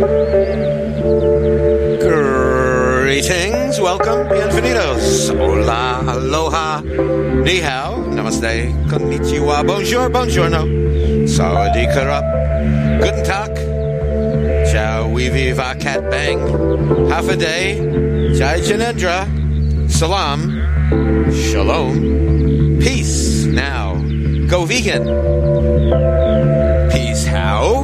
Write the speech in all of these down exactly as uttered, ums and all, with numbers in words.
Greetings, welcome, bienvenidos, hola, aloha, ni hao, namaste, konnichiwa, bonjour, buongiorno, sawadee karap, guten tag, ciao, we viva, cat bang, half a day, jai janendra, salam, shalom, peace. Now, go vegan. Peace how?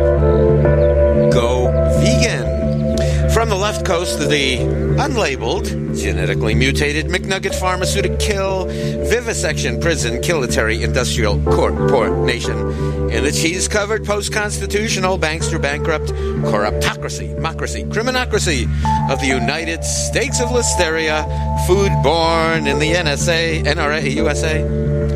Go vegan. From the left coast of the unlabeled, genetically mutated McNugget Pharmaceutical Vivisection Prison Kilitary Industrial Corporation in the cheese-covered post-constitutional bankster bankrupt corruptocracy, democracy, criminocracy of the United States of Listeria, food-born in the N S A, N R A, U S A.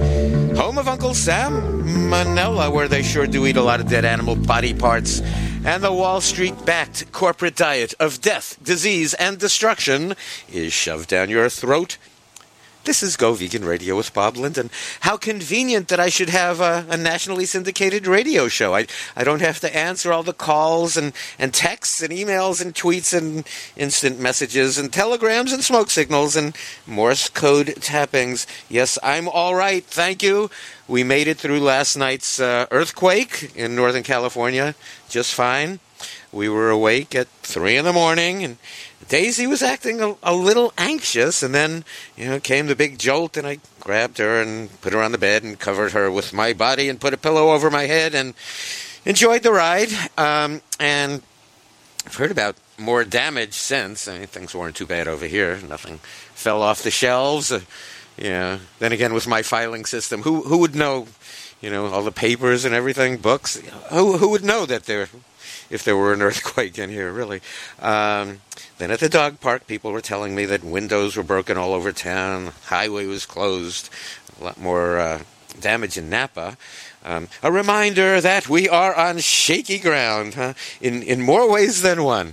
Home of Uncle Sam Manila, where they sure do eat a lot of dead animal body parts, and the Wall Street-backed corporate diet of death, disease, and destruction is shoved down your throat. This is Go Vegan Radio with Bob Linden. How convenient that I should have a, a nationally syndicated radio show. I, I don't have to answer all the calls and, and texts and emails and tweets and instant messages and telegrams and smoke signals and Morse code tappings. Yes, I'm all right. Thank you. We made it through last night's uh, earthquake in Northern California just fine. We were awake at three in the morning, and Daisy was acting a, a little anxious, and then, you know, came the big jolt, and I grabbed her and put her on the bed and covered her with my body and put a pillow over my head and enjoyed the ride. Um, and I've heard about more damage since. I mean, things weren't too bad over here. Nothing fell off the shelves. Uh, yeah. Then again, with my filing system, who who would know, you know, all the papers and everything, books? Who who would know that there, if there were an earthquake in here, really? Um, then at the dog park, people were telling me that windows were broken all over town, highway was closed, a lot more uh, damage in Napa. Um, a reminder that we are on shaky ground, huh? in in more ways than one.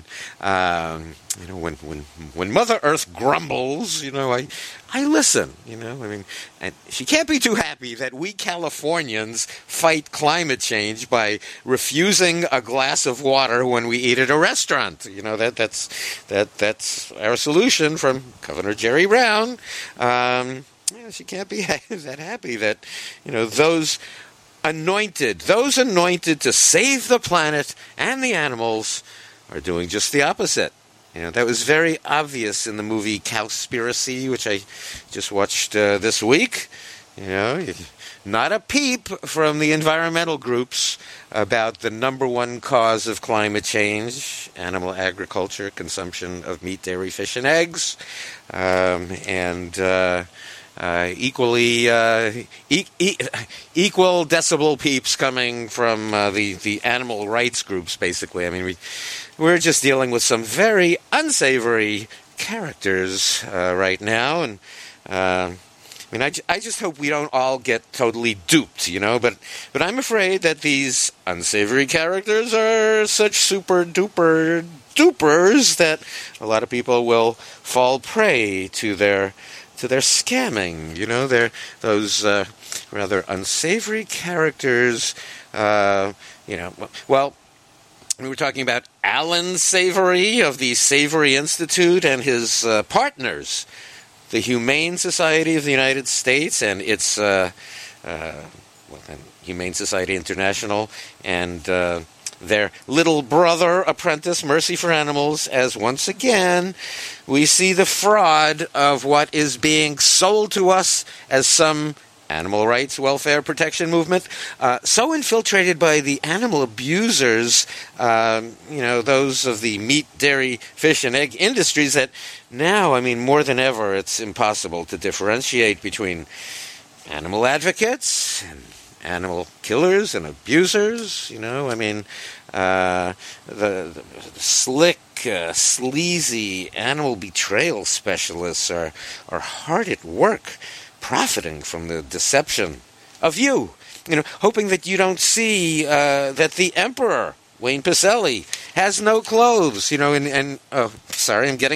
Um, you know, when when when Mother Earth grumbles, you know, I I listen. You know, I mean, and she can't be too happy that we Californians fight climate change by refusing a glass of water when we eat at a restaurant. You know, that that's that that's our solution from Governor Jerry Brown. Um, yeah, she can't be that happy that, you know, those anointed, those anointed to save the planet and the animals are doing just the opposite. You know, that was very obvious in the movie Cowspiracy, which I just watched uh, this week. You know, not a peep from the environmental groups about the number one cause of climate change, animal agriculture, consumption of meat, dairy, fish, and eggs, um, and uh, uh, equally uh, e- e- equal decibel peeps coming from uh, the the animal rights groups. Basically, I mean, we we're just dealing with some very unsavory characters uh, right now, and. Uh, I mean, I, I just hope we don't all get totally duped, you know, but but I'm afraid that these unsavory characters are such super-duper dupers that a lot of people will fall prey to their to their scamming, you know, they're those uh, rather unsavory characters, uh, you know, well, we were talking about Alan Savory of the Savory Institute and his uh, partners, the Humane Society of the United States and its uh, uh, well, Humane Society International and uh, their little brother apprentice, Mercy for Animals, as once again we see the fraud of what is being sold to us as some animal rights, welfare, protection movement, uh, so infiltrated by the animal abusers, um, you know, those of the meat, dairy, fish, and egg industries that now, I mean, more than ever, it's impossible to differentiate between animal advocates and animal killers and abusers, you know, I mean, uh, the, the, the slick, uh, sleazy animal betrayal specialists are, are hard at work profiting from the deception of you, you know, hoping that you don't see uh, that the emperor, Wayne Pacelle, has no clothes, you know, and, and oh, sorry, I'm getting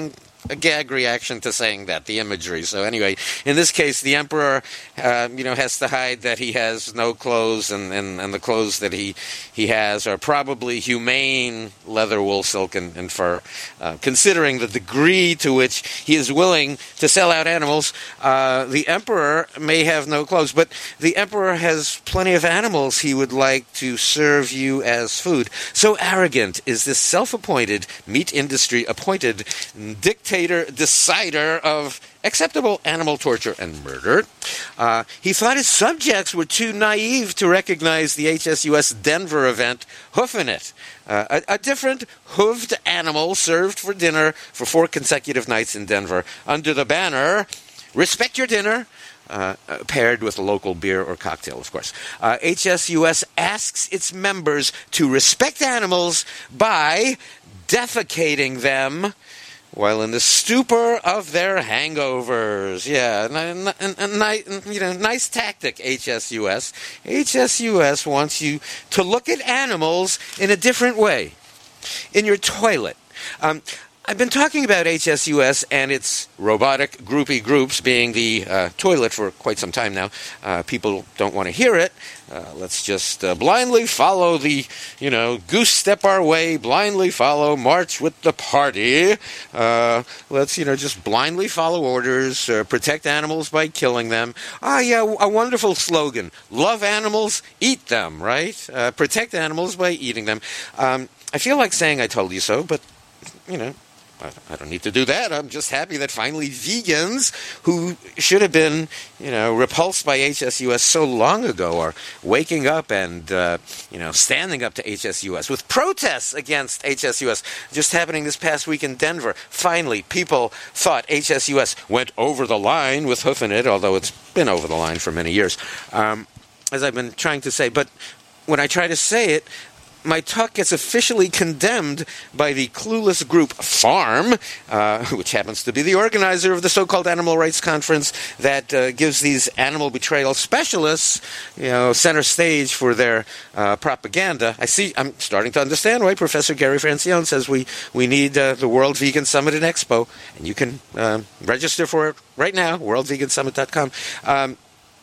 a gag reaction to saying that, the imagery. So anyway, in this case, the emperor, uh, you know, has to hide that he has no clothes, and, and, and the clothes that he, he has are probably humane leather, wool, silk, and, and fur. Uh, considering the degree to which he is willing to sell out animals, uh, the emperor may have no clothes, but the emperor has plenty of animals he would like to serve you as food. So arrogant is this self-appointed, meat industry appointed dictator, decider of acceptable animal torture and murder. Uh, he thought his subjects were too naive to recognize the H S U S Denver event, Hoofing It, uh, a, a different hooved animal served for dinner for four consecutive nights in Denver under the banner, Respect Your Dinner, Uh, paired with a local beer or cocktail, of course. Uh, H S U S asks its members to respect animals by defecating them while in the stupor of their hangovers. Yeah, n- n- n- you know, nice tactic, H S U S. H S U S wants you to look at animals in a different way. In your toilet. Um, I've been talking about H S U S and its robotic groupie groups being the uh, toilet for quite some time now. Uh, people don't want to hear it. Uh, let's just uh, blindly follow the, you know, goose step our way, blindly follow, march with the party. Uh, let's, you know, just blindly follow orders, uh, protect animals by killing them. Ah, yeah, a wonderful slogan. Love animals, eat them, right? Uh, protect animals by eating them. Um, I feel like saying I told you so, but, you know, I don't need to do that. I'm just happy that finally vegans who should have been, you know, repulsed by H S U S so long ago are waking up and, uh, you know, standing up to H S U S with protests against H S U S just happening this past week in Denver. Finally, people thought H S U S went over the line with Hoofing It, although it's been over the line for many years, um, as I've been trying to say. But when I try to say it, my talk gets officially condemned by the clueless group Farm, uh, which happens to be the organizer of the so-called animal rights conference that uh, gives these animal betrayal specialists, you know, center stage for their uh, propaganda. I see. I'm starting to understand why Professor Gary Francione says we we need uh, the World Vegan Summit and Expo, and you can uh, register for it right now. world vegan summit dot com. Um,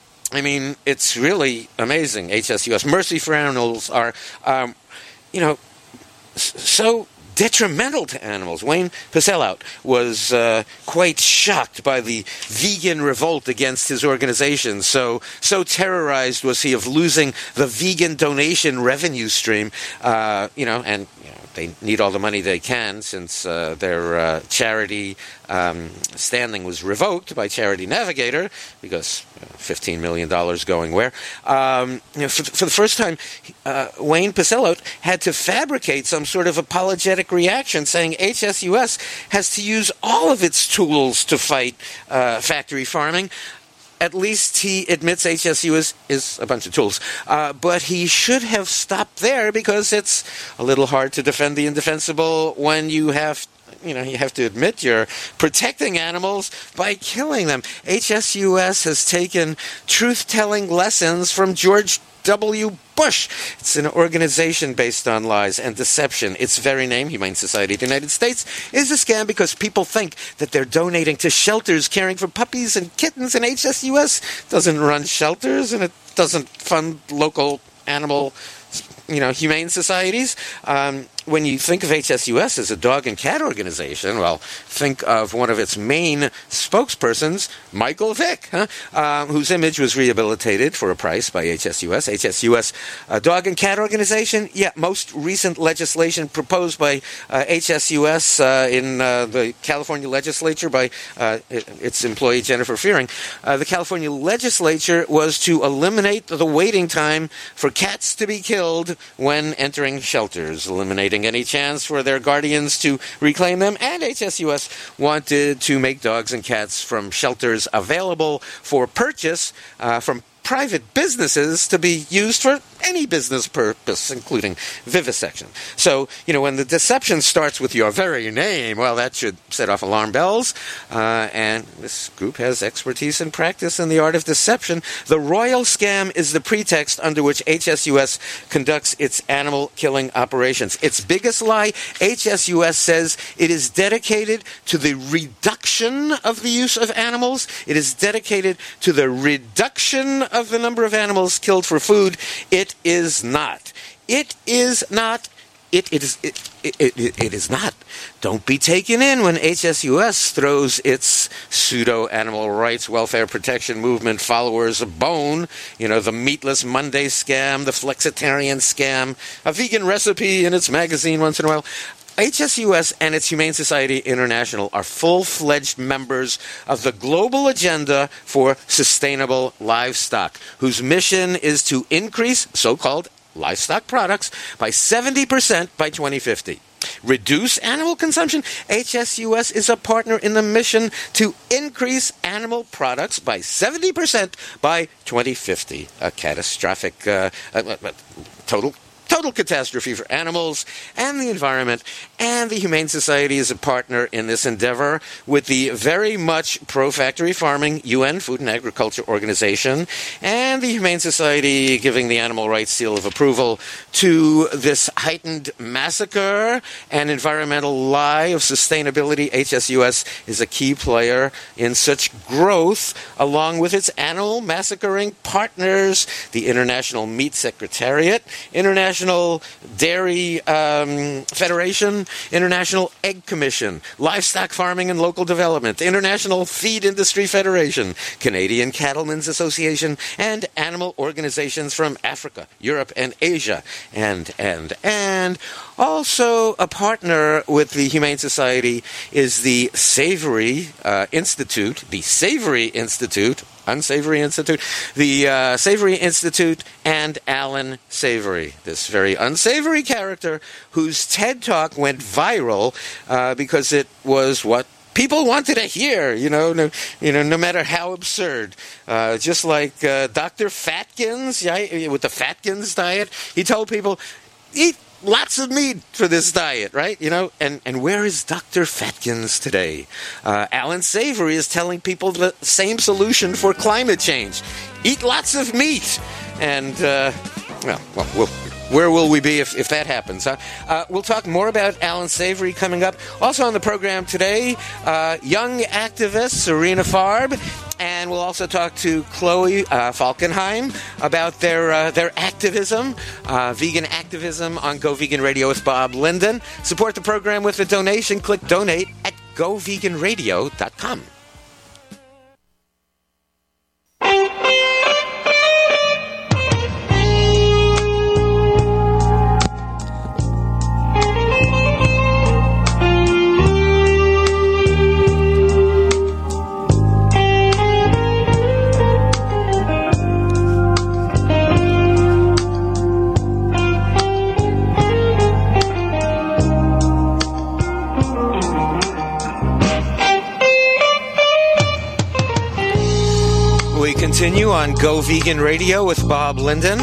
I mean, it's really amazing. H S U S Mercy for Animals are. Um, You know, so detrimental to animals. Wayne Pacelle was uh, quite shocked by the vegan revolt against his organization. So, so terrorized was he of losing the vegan donation revenue stream. Uh, you know, and you know, they need all the money they can since uh, their uh, charity um, standing was revoked by Charity Navigator because you know, fifteen million dollars going where? Um, you know, for, for the first time, uh, Wayne Pacelle had to fabricate some sort of apologetic reaction saying H S U S has to use all of its tools to fight uh, factory farming. At least he admits H S U S is a bunch of tools. Uh, but he should have stopped there because it's a little hard to defend the indefensible when you have You know, you have to admit you're protecting animals by killing them. H S U S has taken truth-telling lessons from George W. Bush. It's an organization based on lies and deception. Its very name, Humane Society of the United States, is a scam because people think that they're donating to shelters caring for puppies and kittens, and H S U S doesn't run shelters, and it doesn't fund local animal, you know, humane societies. Um, when you think of H S U S as a dog and cat organization, well, think of one of its main spokespersons, Michael Vick, huh? uh, whose image was rehabilitated for a price by H S U S. H S U S, a dog and cat organization? Yeah, most recent legislation proposed by uh, H S U S uh, in uh, the California legislature by uh, its employee Jennifer Fearing. Uh, the California legislature was to eliminate the waiting time for cats to be killed when entering shelters, eliminating any chance for their guardians to reclaim them, and H S U S wanted to make dogs and cats from shelters available for purchase uh, from private businesses to be used for any business purpose, including vivisection. So, you know, when the deception starts with your very name, well, that should set off alarm bells. Uh, and this group has expertise and practice in the art of deception. The royal scam is the pretext under which H S U S conducts its animal killing operations. Its biggest lie, H S U S says it is dedicated to the reduction of the use of animals. It is dedicated to the reduction of the number of animals killed for food. It is not. It is not. It, it is it, it, it, it is not. Don't be taken in when H S U S throws its pseudo-animal rights welfare protection movement followers a bone. You know, the Meatless Monday scam, the Flexitarian scam, a vegan recipe in its magazine once in a while. H S U S and its Humane Society International are full-fledged members of the global agenda for sustainable livestock, whose mission is to increase so-called livestock products by seventy percent by twenty fifty. Reduce animal consumption. H S U S is a partner in the mission to increase animal products by seventy percent by twenty fifty. A catastrophic, uh, uh, uh, total Total catastrophe for animals and the environment, and the Humane Society is a partner in this endeavor with the very much pro-factory farming U N Food and Agriculture Organization, and the Humane Society giving the animal rights seal of approval to this heightened massacre and environmental lie of sustainability. H S U S is a key player in such growth, along with its animal massacring partners, the International Meat Secretariat, International International Dairy um, Federation, International Egg Commission, Livestock Farming and Local Development, International Feed Industry Federation, Canadian Cattlemen's Association, and animal organizations from Africa, Europe, and Asia. And, and, and also a partner with the Humane Society is the Savory uh, Institute, the Savory Institute, Unsavory Institute, the uh, Savory Institute, and Alan Savory, this very unsavory character whose TED Talk went viral uh, because it was what people wanted to hear, you know, no, you know, no matter how absurd. Uh, just like uh, Doctor Fatkins, yeah, with the Fatkins diet, he told people, eat lots of meat for this diet, right? You know, and, and where is Doctor Fatkins today? Uh, Alan Savory is telling people the same solution for climate change. Eat lots of meat. And, uh, well, well, we'll where will we be if, if that happens? Huh? Uh, we'll talk more about Alan Savory coming up. Also on the program today, uh, young activist Serena Farb. And we'll also talk to Chloe uh, Falkenheim about their uh, their activism, uh, vegan activism on Go Vegan Radio with Bob Linden. Support the program with a donation. Click donate at go vegan radio dot com. Continue on Go Vegan Radio with Bob Linden.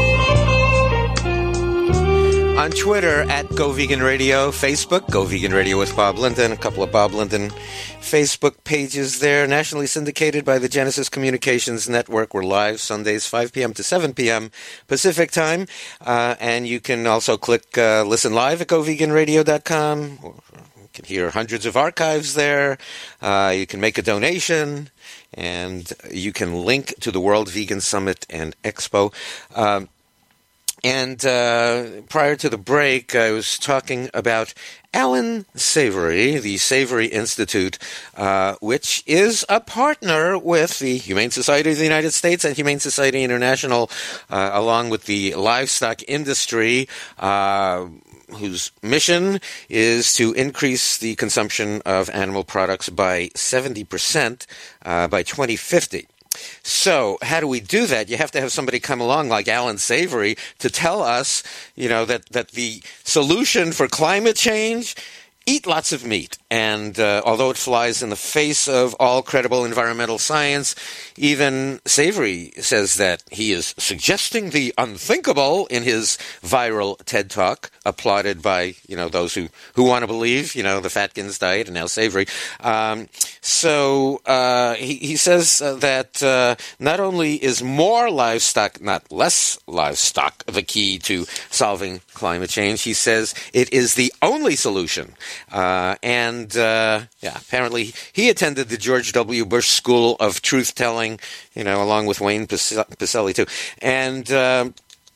On Twitter, at Go Vegan Radio. Facebook, Go Vegan Radio with Bob Linden. A couple of Bob Linden Facebook pages there. Nationally syndicated by the Genesis Communications Network. We're live Sundays, five p.m. to seven p.m. Pacific Time. Uh, and you can also click uh, Listen Live at go vegan radio dot com. You can hear hundreds of archives there. Uh, you can make a donation. And you can link to the World Vegan Summit and Expo. Um, and uh, prior to the break, I was talking about Alan Savory, the Savory Institute, uh, which is a partner with the Humane Society of the United States and Humane Society International, uh, along with the livestock industry, uh, whose mission is to increase the consumption of animal products by seventy percent uh, by twenty fifty. So how do we do that? You have to have somebody come along like Alan Savory to tell us, you know, that, that the solution for climate change, eat lots of meat. and uh, although it flies in the face of all credible environmental science, even Savory says that he is suggesting the unthinkable in his viral TED Talk, applauded by, you know, those who, who want to believe, you know, the Fatkins diet and now Savory. Um, so uh, he, he says uh, that uh, not only is more livestock, not less livestock, the key to solving climate change, he says it is the only solution. Uh, and, uh, yeah, apparently he attended the George W. Bush School of Truth-Telling, you know, along with Wayne Pacelle, too. And uh,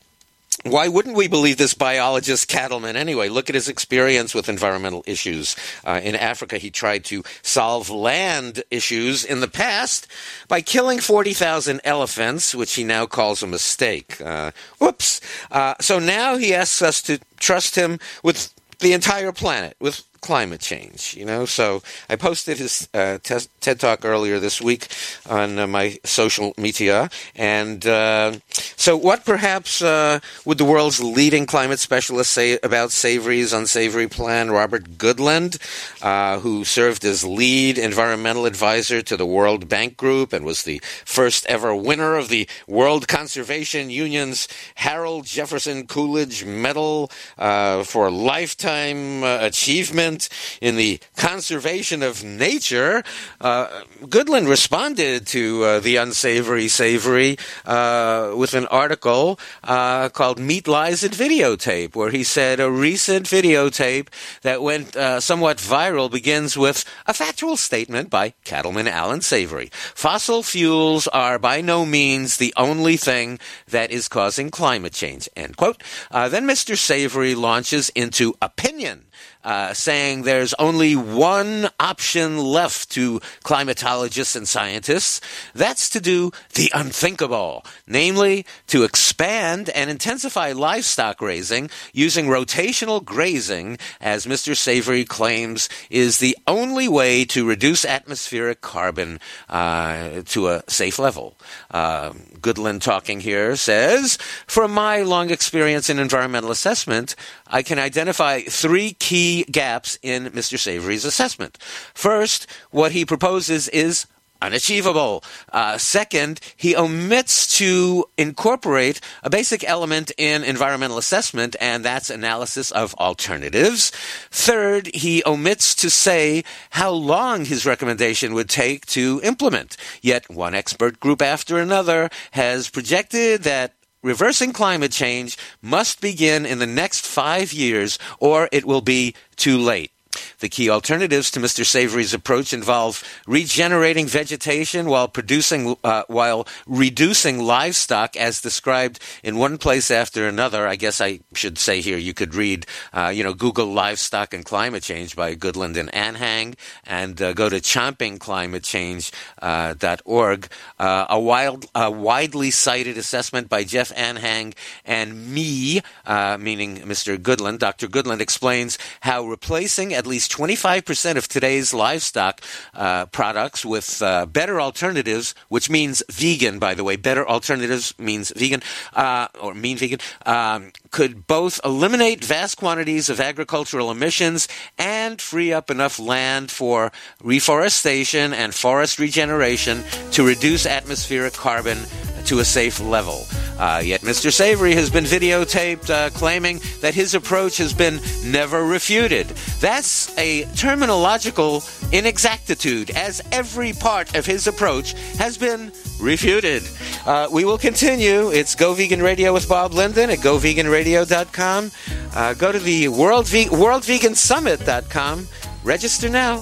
why wouldn't we believe this biologist Cattleman anyway? Look at his experience with environmental issues. Uh, in Africa, he tried to solve land issues in the past by killing forty thousand elephants, which he now calls a mistake. Uh, whoops. Uh, so now he asks us to trust him with the entire planet, with climate change, you know. So I posted his uh, te- TED Talk earlier this week on uh, my social media. And uh, so what perhaps uh, would the world's leading climate specialist say about Savory's unsavory plan? Robert Goodland, uh, who served as lead environmental advisor to the World Bank Group and was the first ever winner of the World Conservation Union's Harold Jefferson Coolidge Medal uh, for lifetime uh, achievement in the conservation of nature. uh, Goodland responded to uh, the unsavory Savory uh, with an article uh, called Meat, Lies, and Videotape, where he said a recent videotape that went uh, somewhat viral begins with a factual statement by Cattleman Alan Savory. Fossil fuels are by no means the only thing that is causing climate change, end quote. Uh, then Mister Savory launches into opinion, Uh, saying there's only one option left to climatologists and scientists. That's to do the unthinkable, namely to expand and intensify livestock raising using rotational grazing, as Mister Savory claims is the only way to reduce atmospheric carbon uh, to a safe level. Uh, Goodland talking here says, from my long experience in environmental assessment, I can identify three key gaps in Mister Savory's assessment. First, what he proposes is unachievable. Uh, second, he omits to incorporate a basic element in environmental assessment, and that's analysis of alternatives. Third, he omits to say how long his recommendation would take to implement. Yet one expert group after another has projected that reversing climate change must begin in the next five years, or it will be too late. The key alternatives to Mister Savory's approach involve regenerating vegetation while producing, uh, while reducing livestock, as described in one place after another. I guess I should say here, you could read, uh, you know, Google livestock and climate change by Goodland and Anhang, and uh, go to chomping climate change dot org. Uh, a wild, a widely cited assessment by Jeff Anhang and me, uh, meaning Mister Goodland, Doctor Goodland, explains how replacing at least twenty-five percent of today's livestock uh, products with uh, better alternatives, which means vegan, by the way. Better alternatives means vegan, uh, or mean vegan, um, could both eliminate vast quantities of agricultural emissions and free up enough land for reforestation and forest regeneration to reduce atmospheric carbon to a safe level. Uh, yet Mister Savory has been videotaped uh, claiming that his approach has been never refuted. That's a terminological inexactitude, as every part of his approach has been refuted. Uh, we will continue. It's Go Vegan Radio with Bob Linden at go vegan radio dot com. Uh, go to the World, Ve- world vegan summit dot com. Register now.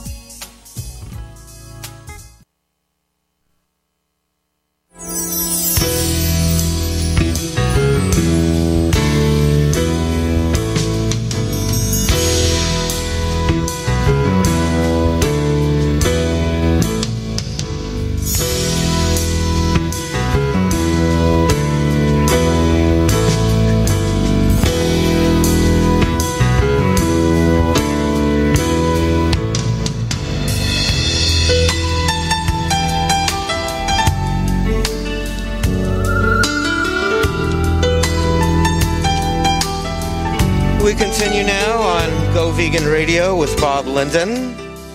We continue now on Go Vegan Radio with Bob Linden.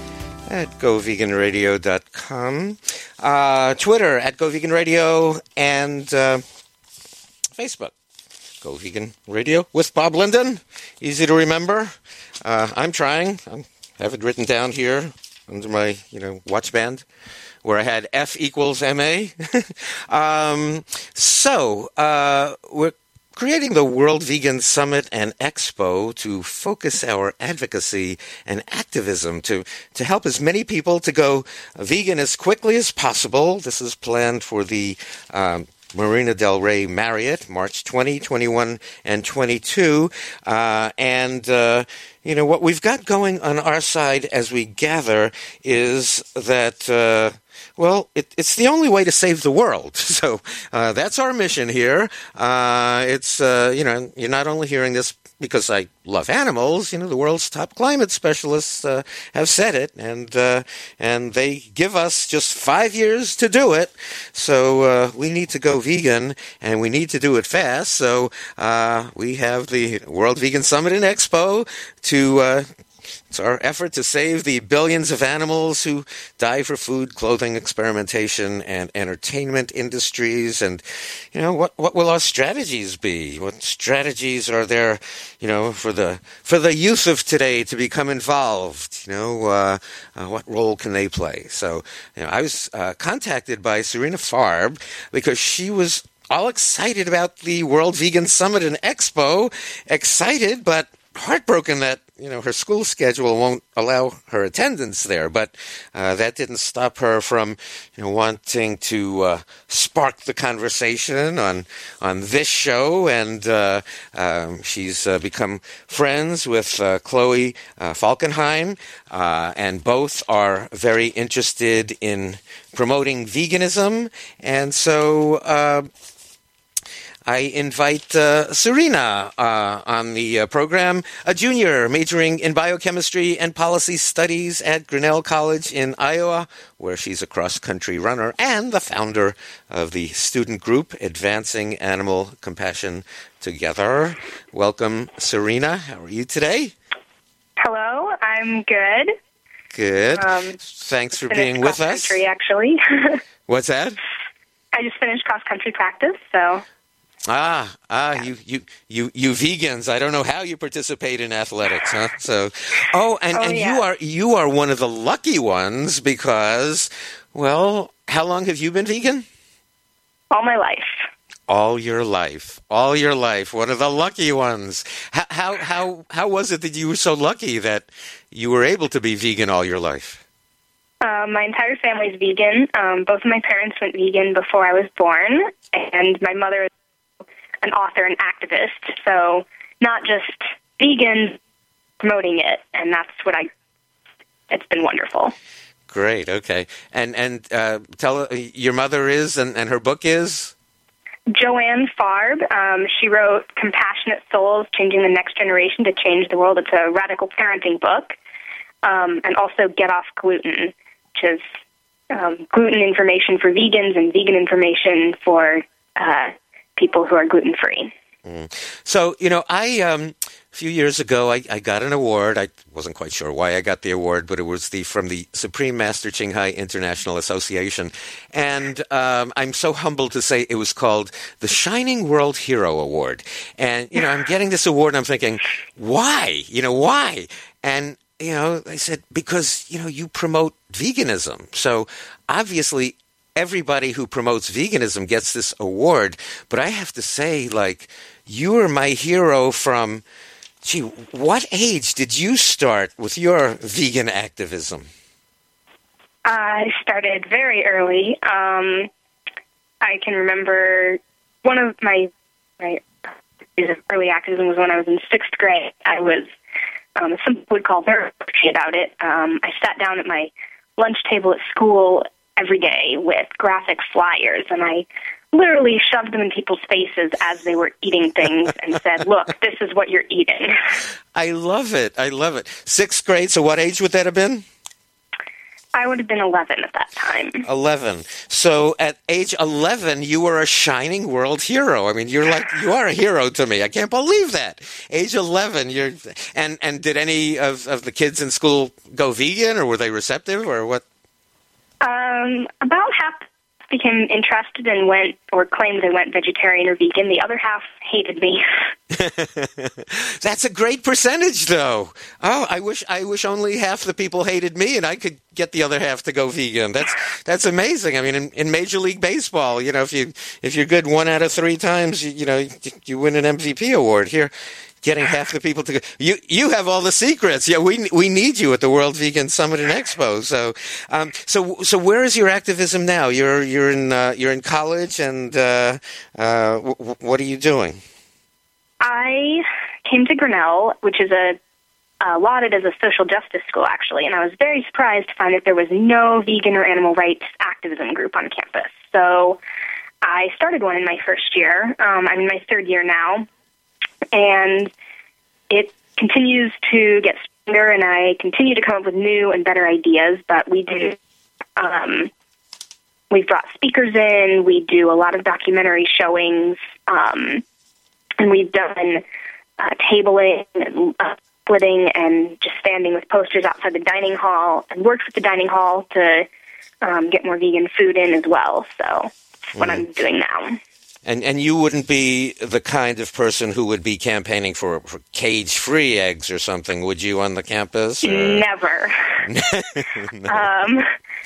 at go vegan radio dot com, uh, Twitter at GoVeganRadio, and uh, Facebook, Go Vegan Radio with Bob Linden. Easy to remember. Uh, I'm trying. I have it written down here under my, you know, watch band, where I had F equals M A. um, so, uh, we're creating the World Vegan Summit and Expo to focus our advocacy and activism to, to help as many people to go vegan as quickly as possible. This is planned for the um, Marina del Rey Marriott, March twentieth, twenty-one, and twenty-two. Uh, and, uh, you know, what we've got going on our side as we gather is that, uh, well, it, it's the only way to save the world. So uh, that's our mission here. Uh, it's, uh, you know, you're not only hearing this because I love animals. You know, the world's top climate specialists uh, have said it, and uh, and they give us just five years to do it. So uh, we need to go vegan, and we need to do it fast. So uh, we have the World Vegan Summit and Expo to uh, It's our effort to save the billions of animals who die for food, clothing, experimentation, and entertainment industries. And, you know, what, what will our strategies be? What strategies are there, you know, for the for the youth of today to become involved? You know, uh, uh, what role can they play? So, you know, I was uh, contacted by Serena Farb because she was all excited about the World Vegan Summit and Expo. Excited, but heartbroken that, you know, her school schedule won't allow her attendance there. But uh, that didn't stop her from, you know, wanting to uh, spark the conversation on on this show. And uh, um, she's uh, become friends with uh, Chloe uh, Falkenheim, uh, and both are very interested in promoting veganism. And so Uh, I invite uh, Serena uh, on the uh, program, a junior majoring in biochemistry and policy studies at Grinnell College in Iowa, where she's a cross-country runner and the founder of the student group Advancing Animal Compassion Together. Welcome, Serena. How are you today? Hello, I'm good. Good. Um, Thanks for being with us. Cross-country, actually. What's that? I just finished cross-country practice, so... Ah, ah, yeah. you, you, you, you vegans. I don't know how you participate in athletics, huh? So, oh, and, oh, and yeah. you are you are one of the lucky ones because, well, how long have you been vegan? All my life. All your life, all your life. One of the lucky ones. How how how how was it that you were so lucky that you were able to be vegan all your life? Uh, my entire family's vegan. Um, both of my parents went vegan before I was born, and my mother is an author and activist, so not just vegan, promoting it, and that's what I, it's been wonderful. Great, okay. And and uh, tell your mother is, and, and her book is? Joanne Farb. Um, she wrote Compassionate Souls, Changing the Next Generation to Change the World. It's a radical parenting book, um, and also Get Off Gluten, which is um, gluten information for vegans and vegan information for uh people who are gluten-free. Mm. So, you know, I, um, a few years ago, I, I got an award. I wasn't quite sure why I got the award, but it was the from the Supreme Master Ching Hai International Association. And um, I'm so humbled to say it was called the Shining World Hero Award. And, you know, I'm getting this award and I'm thinking, why? You know, why? And, you know, they said, because, you know, you promote veganism. So obviously, everybody who promotes veganism gets this award, but I have to say, like, you are my hero from, gee, what age did you start with your vegan activism? I started very early. Um, I can remember one of my, my early activism was when I was in sixth grade. I was, um, some people would call very about it. Um, I sat down at my lunch table at school every day with graphic flyers, and I literally shoved them in people's faces as they were eating things and said, look, this is what you're eating. I love it. I love it. Sixth grade, so what age would that have been? I would have been eleven at that time. eleven. So at age eleven, you were a shining world hero. I mean, you're like, you are a hero to me. I can't believe that. Age eleven, you're, and, and did any of, of the kids in school go vegan, or were they receptive, or what? Um, about half became interested and went, or claimed they went vegetarian or vegan. The other half hated me. That's a great percentage, though. Oh, I wish I wish only half the people hated me, and I could get the other half to go vegan. That's that's amazing. I mean, in, in Major League Baseball, you know, if you if you're good one out of three times, you, you know, you, you win an M V P award. Here, getting half the people to go. You you have all the secrets. Yeah, we we need you at the World Vegan Summit and Expo. So, um, so so where is your activism now? You're you're in uh, you're in college, and uh, uh, w- what are you doing? I came to Grinnell, which is a uh, lauded as a social justice school, actually, and I was very surprised to find that there was no vegan or animal rights activism group on campus. So I started one in my first year. Um, I'm in my third year now, and it continues to get stronger, and I continue to come up with new and better ideas, but we do... Um, we've brought speakers in, we do a lot of documentary showings, um, and we've done uh, tabling and uh, splitting and just standing with posters outside the dining hall, and worked with the dining hall to um, get more vegan food in as well. So that's what mm. I'm doing now. And and you wouldn't be the kind of person who would be campaigning for, for cage-free eggs or something, would you, on the campus? Or? Never. no. um,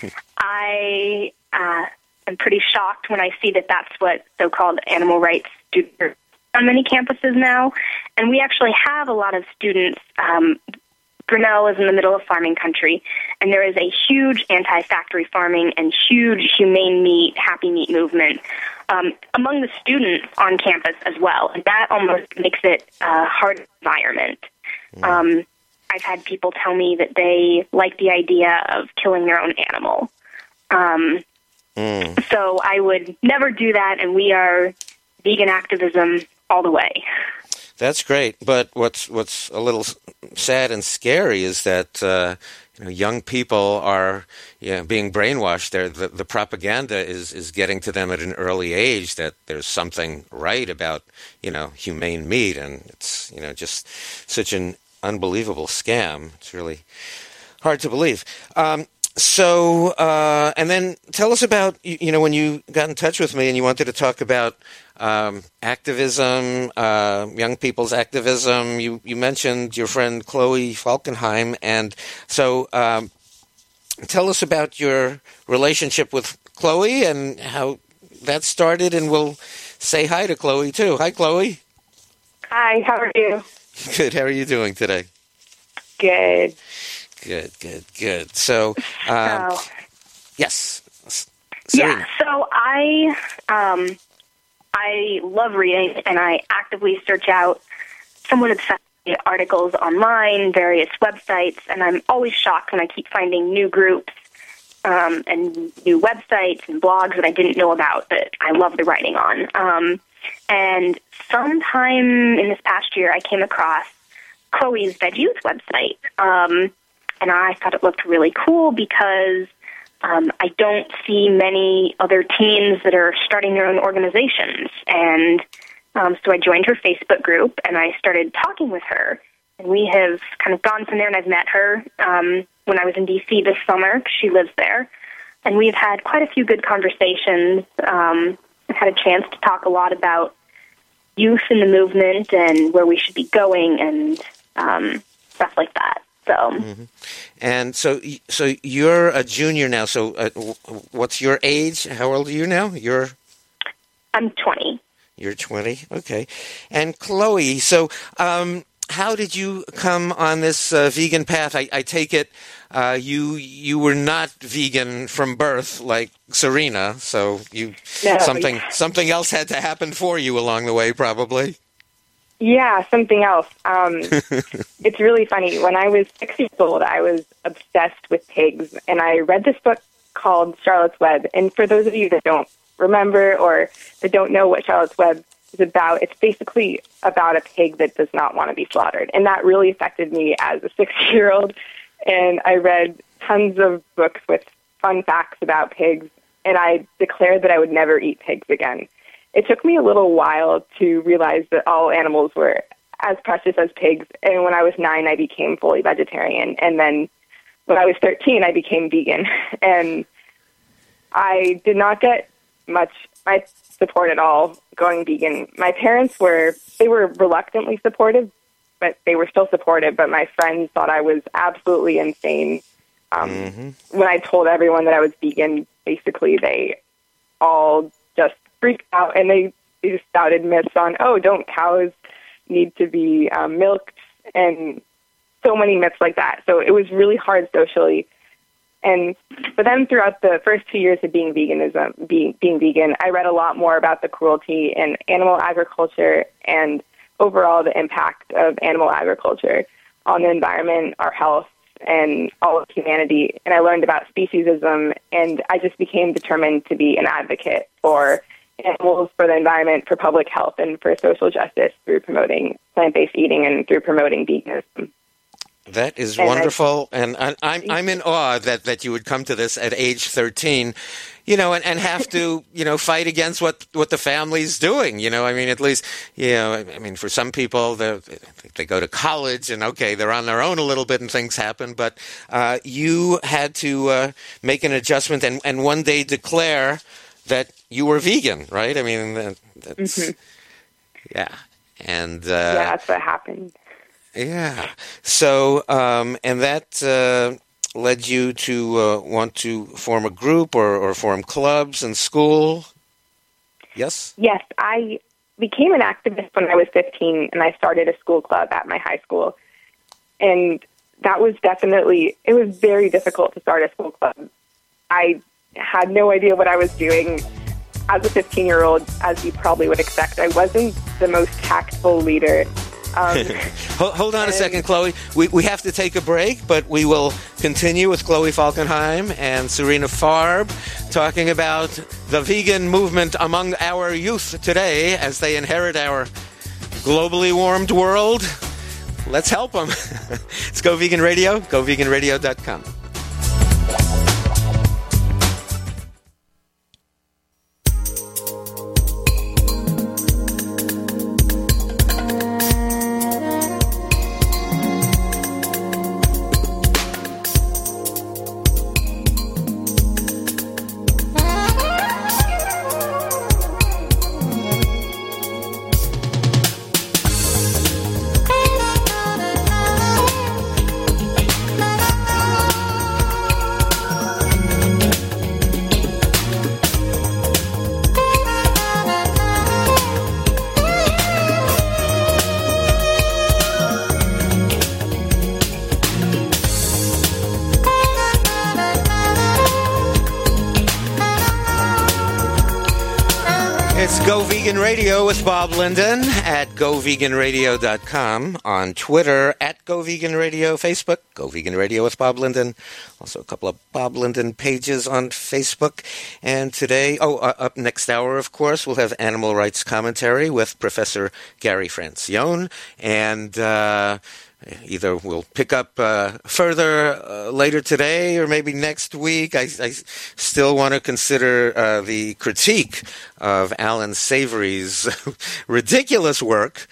I uh, am pretty shocked when I see that that's what so-called animal rights do on many campuses now. And we actually have a lot of students. Um, Grinnell is in the middle of farming country, and there is a huge anti-factory farming and huge humane meat, happy meat movement um, among the students on campus as well. And that almost makes it a hard environment. Mm. Um, I've had people tell me that they like the idea of killing their own animal. Um, mm. So I would never do that, and we are vegan activism all the way. That's great, but what's what's a little sad and scary is that uh, you know, young people are you know, being brainwashed. They're, the, the propaganda is, is getting to them at an early age that there's something right about you know humane meat, and it's you know just such an unbelievable scam. It's really hard to believe. Um, so, uh, and then tell us about you, you know when you got in touch with me and you wanted to talk about. Um, activism, uh, young people's activism. You, you mentioned your friend Chloe Falkenheim, and so um, tell us about your relationship with Chloe and how that started, and we'll say hi to Chloe too. Hi, Chloe. Hi, how are you? Good. How are you doing today? Good. Good, good, good. So, um, so yes. Serena. Yeah, so I... Um, I love reading, and I actively search out somewhat obsessive articles online, various websites, and I'm always shocked when I keep finding new groups um, and new websites and blogs that I didn't know about that I love the writing on. Um, and sometime in this past year, I came across Chloe's Veg Youth website, um, and I thought it looked really cool because Um, I don't see many other teens that are starting their own organizations. And um, so I joined her Facebook group, and I started talking with her. And we have kind of gone from there, and I've met her um, when I was in D C this summer. She lives there. And we've had quite a few good conversations. Um, I've had a chance to talk a lot about youth in the movement and where we should be going and um, stuff like that. So, mm-hmm. And so, so you're a junior now. So, uh, what's your age? How old are you now? You're. I'm twenty. You're twenty. Okay. And Chloe, so um, how did you come on this uh, vegan path? I, I take it uh, you you were not vegan from birth, like Serena. So you no, something yeah. something else had to happen for you along the way, probably. Yeah, something else. Um, it's really funny. When I was six years old, I was obsessed with pigs, and I read this book called Charlotte's Web. And for those of you that don't remember or that don't know what Charlotte's Web is about, it's basically about a pig that does not want to be slaughtered. And that really affected me as a six-year-old. And I read tons of books with fun facts about pigs, and I declared that I would never eat pigs again. It took me a little while to realize that all animals were as precious as pigs, and when I was nine, I became fully vegetarian, and then when I was thirteen, I became vegan, and I did not get much my support at all going vegan. My parents were, they were reluctantly supportive, but they were still supportive, but my friends thought I was absolutely insane. Um, mm-hmm. When I told everyone that I was vegan, basically they all just freaked out, and they, they just spouted myths on, oh, don't cows need to be um, milked, and so many myths like that. So it was really hard socially. And but then throughout the first two years of being veganism, being being vegan, I read a lot more about the cruelty in animal agriculture and overall the impact of animal agriculture on the environment, our health, and all of humanity. And I learned about speciesism, and I just became determined to be an advocate for animals, for the environment, for public health, and for social justice through promoting plant-based eating and through promoting veganism. That is and wonderful, I, and I, I'm I'm in awe that, that you would come to this at age thirteen, you know, and, and have to, you know, fight against what, what the family's doing, you know. I mean, at least, you know, I mean, for some people, they they go to college, and okay, they're on their own a little bit, and things happen, but uh, you had to uh, make an adjustment, and, and one day declare that you were vegan, right? I mean, that, that's, mm-hmm. yeah, and uh, yeah, that's what happened. Yeah. So, um, and that uh, led you to uh, want to form a group or, or form clubs in school? Yes? Yes. I became an activist when I was fifteen, and I started a school club at my high school. And that was definitely, it was very difficult to start a school club. I had no idea what I was doing. As a fifteen-year-old, as you probably would expect, I wasn't the most tactful leader. Um, hold, hold on a second, Chloe. We we have to take a break, but we will continue with Chloe Falkenheim and Serena Farb talking about the vegan movement among our youth today as they inherit our globally warmed world. Let's help them. It's Go Vegan Radio, go vegan radio dot com. Radio with Bob Linden at go vegan radio dot com, on Twitter at Go Vegan Radio, Facebook, Go Vegan Radio with Bob Linden, also a couple of Bob Linden pages on Facebook. And today, oh, uh, up next hour, of course, we'll have Animal Rights Commentary with Professor Gary Francione, and uh, either we'll pick up uh, further uh, later today or maybe next week. I, I still want to consider uh, the critique of Alan Savory's ridiculous work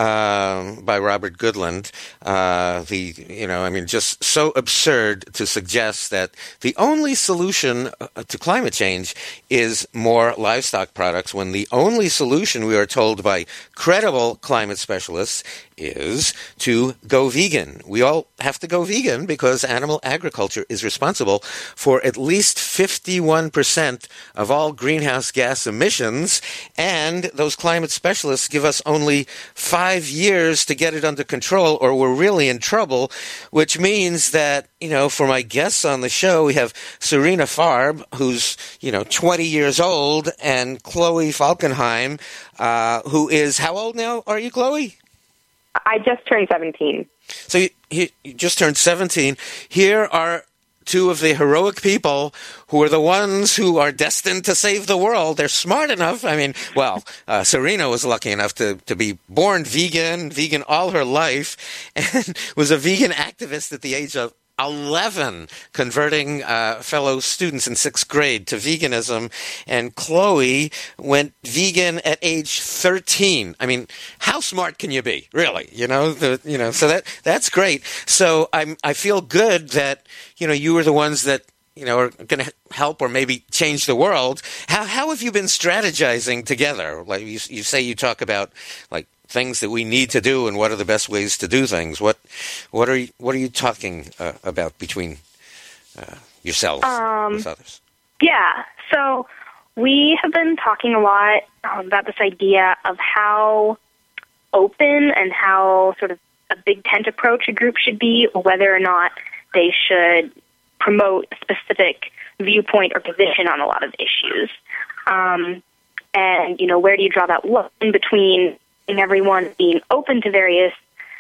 um, by Robert Goodland. Uh, the you know, I mean, just so absurd to suggest that the only solution to climate change is more livestock products, when the only solution, we are told by credible climate specialists, is to go vegan. We all have to go vegan because animal agriculture is responsible for at least fifty-one percent of all greenhouse gas emissions, and those climate specialists give us only five years to get it under control, or we're really in trouble, which means that, you know, for my guests on the show, we have Serena Farb, who's, you know, twenty years old, and Chloe Falkenheim, uh, who is, how old now are you, Chloe? I just turned seventeen. So you, you, you just turned seventeen. Here are two of the heroic people who are the ones who are destined to save the world. They're smart enough. I mean, well, uh, Serena was lucky enough to, to be born vegan, vegan all her life, and was a vegan activist at the age of eleven, converting uh, fellow students in sixth grade to veganism. And Chloe went vegan at age thirteen. I mean, how smart can you be, really? You know, the, you know. So that that's great. So I'm I feel good that you know you were the ones that you know are going to help or maybe change the world. How how have you been strategizing together? Like you you say, you talk about like things that we need to do and what are the best ways to do things. What what are you, what are you talking uh, about between uh, yourselves um, with others? Yeah, so we have been talking a lot um, about this idea of how open and how sort of a big tent approach a group should be, or whether or not they should promote a specific viewpoint or position on a lot of issues. Um, and, you know, where do you draw that line between everyone being open to various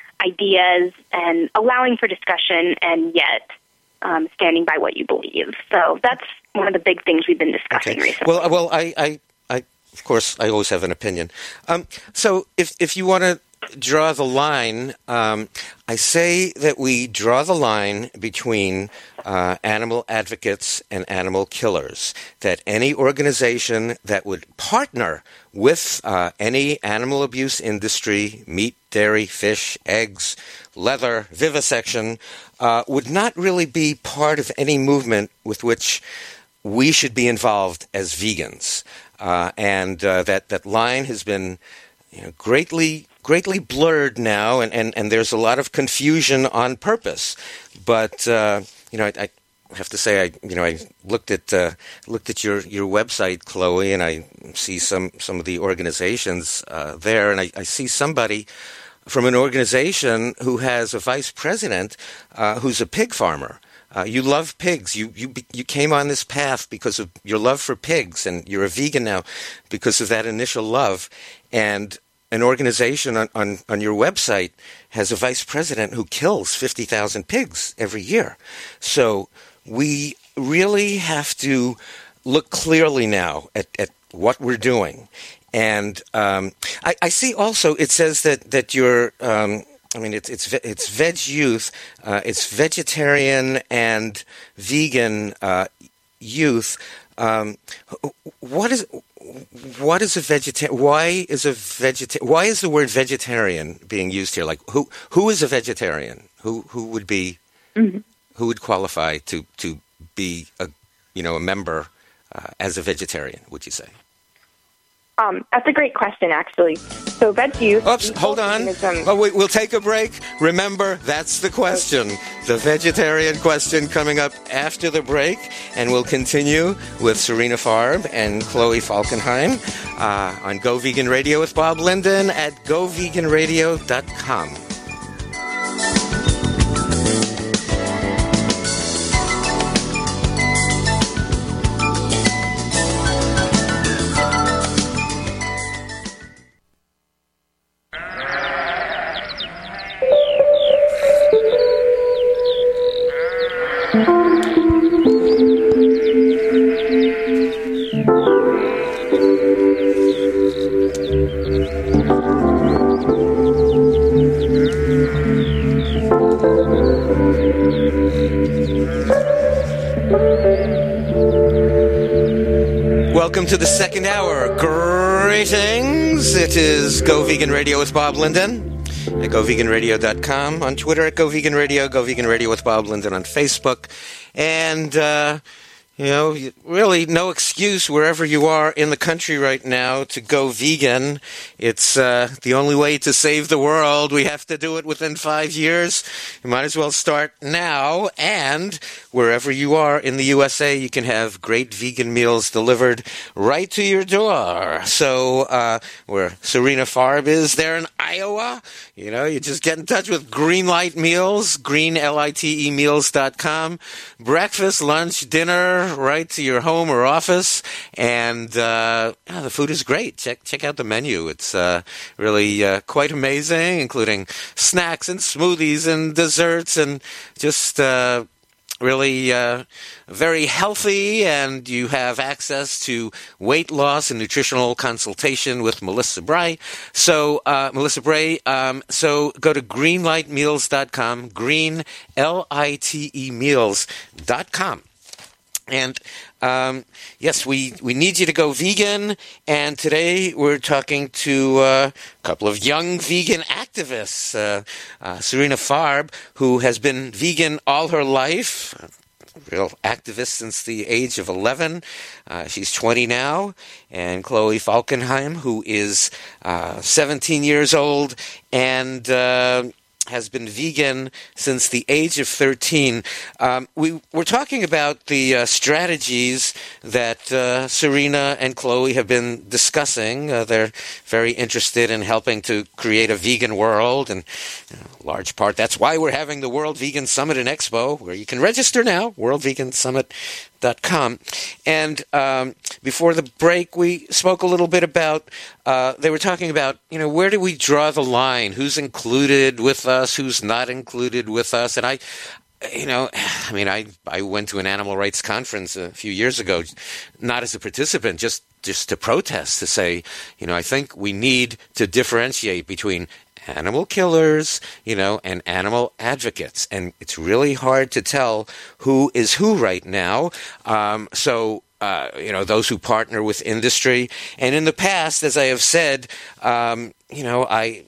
ideas and allowing for discussion and yet um, standing by what you believe. So that's one of the big things we've been discussing okay. recently. Well, well, I, I, I, of course, I always have an opinion. Um, so if if you want to draw the line, um, I say that we draw the line between uh, animal advocates and animal killers, that any organization that would partner with uh, any animal abuse industry, meat, dairy, fish, eggs, leather, vivisection, uh, would not really be part of any movement with which we should be involved as vegans. Uh, and uh, that, that line has been you know, greatly greatly blurred now, and, and, and there's a lot of confusion on purpose. But uh, you know, I, I have to say, I you know, I looked at uh, looked at your, your website, Chloe, and I see some, some of the organizations uh, there, and I, I see somebody from an organization who has a vice president uh, who's a pig farmer. Uh, you love pigs. You, you you came on this path because of your love for pigs, and you're a vegan now because of that initial love. And an organization on, on, on your website has a vice president who kills fifty thousand pigs every year. So we really have to look clearly now at, at what we're doing. And um, I, I see also it says that, that you're, um, I mean, it's, it's, it's Veg Youth, uh, it's vegetarian and vegan uh, youth. Um, what is... What is a vegetarian? Why is a vegeta- Why is the word vegetarian being used here? Like, who who is a vegetarian? Who who would be mm-hmm. who would qualify to, to be a you know a member uh, as a vegetarian? Would you say? Um, that's a great question, actually. So, Veg Youth... Oops, hold on. Oh, wait, we'll take a break. Remember, that's the question. The vegetarian question coming up after the break. And we'll continue with Serena Farb and Chloe Falkenheim uh, on Go Vegan Radio with Bob Linden at go vegan radio dot com. Welcome to the second hour. Greetings. It is Go Vegan Radio with Bob Linden at go vegan radio dot com, on Twitter at Go Vegan Radio, Go Vegan Radio with Bob Linden on Facebook. And, uh, you know, really no excuse wherever you are in the country right now to go vegan. It's uh, the only way to save the world. We have to do it within five years. You might as well start now. And wherever you are in the U S A, you can have great vegan meals delivered right to your door. So uh, where Serena Farb is there in Iowa, you know, you just get in touch with Greenlight Meals, green lite meals dot com. Breakfast, lunch, dinner, right to your home or office. And uh, yeah, the food is great. Check check out the menu. It's uh, really uh, quite amazing, including snacks and smoothies and desserts and just... Uh, really uh, very healthy, and you have access to weight loss and nutritional consultation with Melissa Bray. So, uh, Melissa Bray, um, so go to greenlight meals dot com, green, L I T E meals dot com. And um, yes, we, we need you to go vegan. And today we're talking to uh, a couple of young vegan activists. Uh, uh, Serena Farb, who has been vegan all her life, a real activist since the age of eleven. Uh, she's twenty now. And Chloe Falkenheim, who is uh, seventeen years old and Uh, has been vegan since the age of thirteen. Um, we were talking about the uh, strategies that uh, Serena and Chloe have been discussing. Uh, they're very interested in helping to create a vegan world, and you know, large part that's why we're having the World Vegan Summit and Expo, where you can register now, world vegan summit dot com. And um, before the break, we spoke a little bit about, uh, they were talking about, you know, where do we draw the line? Who's included with us? Who's not included with us? And I, you know, I mean, I, I went to an animal rights conference a few years ago, not as a participant, just, just to protest, to say, you know, I think we need to differentiate between animal killers, you know, and animal advocates. And it's really hard to tell who is who right now. Um, so, uh, you know, those who partner with industry. And in the past, as I have said, um, you know, I...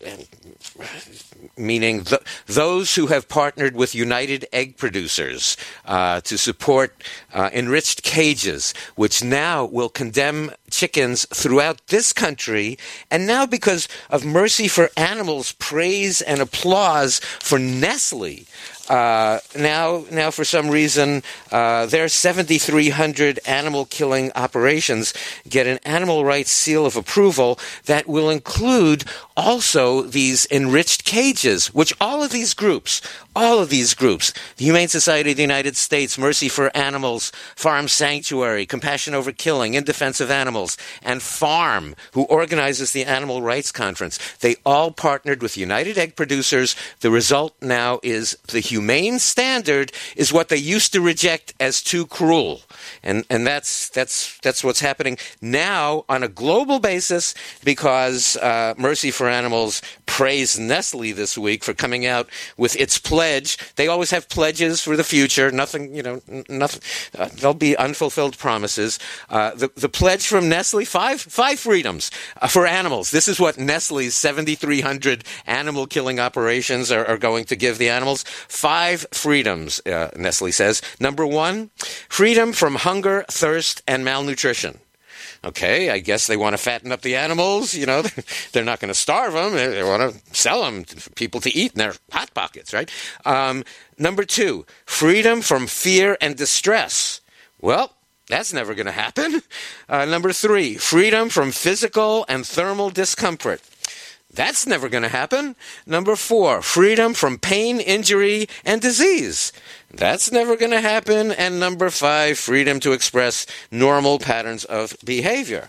meaning th- those who have partnered with United Egg Producers uh, to support uh, enriched cages, which now will condemn chickens throughout this country. And now, because of Mercy for Animals praise and applause for Nestle, Uh, now, now for some reason, uh, their seventy-three hundred animal-killing operations get an animal rights seal of approval that will include also these enriched cages, which all of these groups, all of these groups, the Humane Society of the United States, Mercy for Animals, Farm Sanctuary, Compassion Over Killing, In Defense of Animals, and Farm, who organizes the Animal Rights Conference, they all partnered with United Egg Producers. The result now is the humane standard is what they used to reject as too cruel. And and that's that's that's what's happening now on a global basis, because uh, Mercy for Animals praised Nestle this week for coming out with its pledge. They always have pledges for the future. Nothing, you know, nothing. Uh, there'll be unfulfilled promises. Uh, the the pledge from Nestle: five five freedoms uh, for animals. This is what Nestle's seventy-three hundred animal killing operations are, are going to give the animals. Five freedoms, uh, Nestle says. Number one, freedom from hunger, thirst, and malnutrition. Okay, I guess they want to fatten up the animals. You know, they're not going to starve them. They want to sell them for people to eat in their hot pockets, right? Um, number two, freedom from fear and distress. Well, that's never going to happen. Uh, number three, freedom from physical and thermal discomfort. That's never going to happen. Number four, freedom from pain, injury, and disease. That's never going to happen. And number five, freedom to express normal patterns of behavior.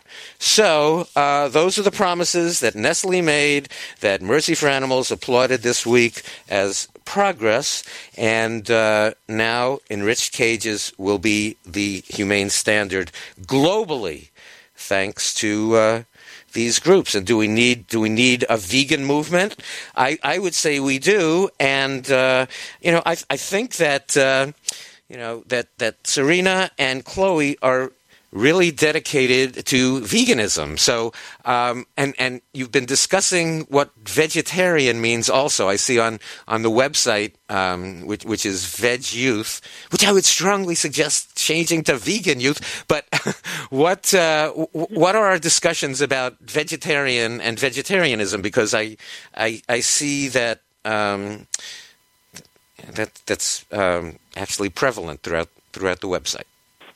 So uh, those are the promises that Nestle made, that Mercy for Animals applauded this week as progress. And uh, now enriched cages will be the humane standard globally, thanks to Uh, these groups. And do we need do we need a vegan movement? I, I would say we do. And uh, you know, I I think that uh, you know that that Serena and Chloe are really dedicated to veganism. So um, and and you've been discussing what vegetarian means also. I see on on the website, um, which which is Veg Youth, which I would strongly suggest changing to Vegan Youth. But what uh, what are our discussions about vegetarian and vegetarianism? Because I I, I see that um, that that's um, actually prevalent throughout throughout the website.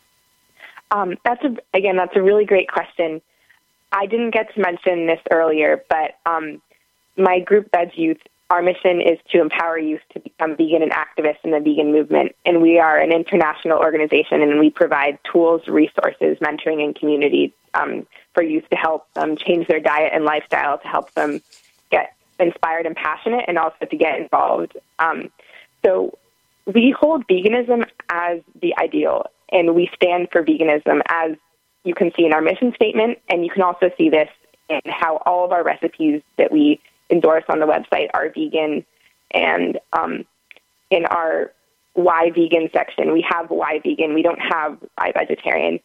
Um, that's a, again, that's a really great question. I didn't get to mention this earlier, but um, my group, Veg Youth, our mission is to empower youth to become vegan and activists in the vegan movement. And we are an international organization, and we provide tools, resources, mentoring, and community um, for youth to help them change their diet and lifestyle, to help them get inspired and passionate, and also to get involved. Um, so we hold veganism as the ideal, and we stand for veganism, as you can see in our mission statement, and you can also see this in how all of our recipes that we endorse on the website are vegan. And um, in our Why Vegan section, we have Why Vegan. We don't have Why Vegetarian.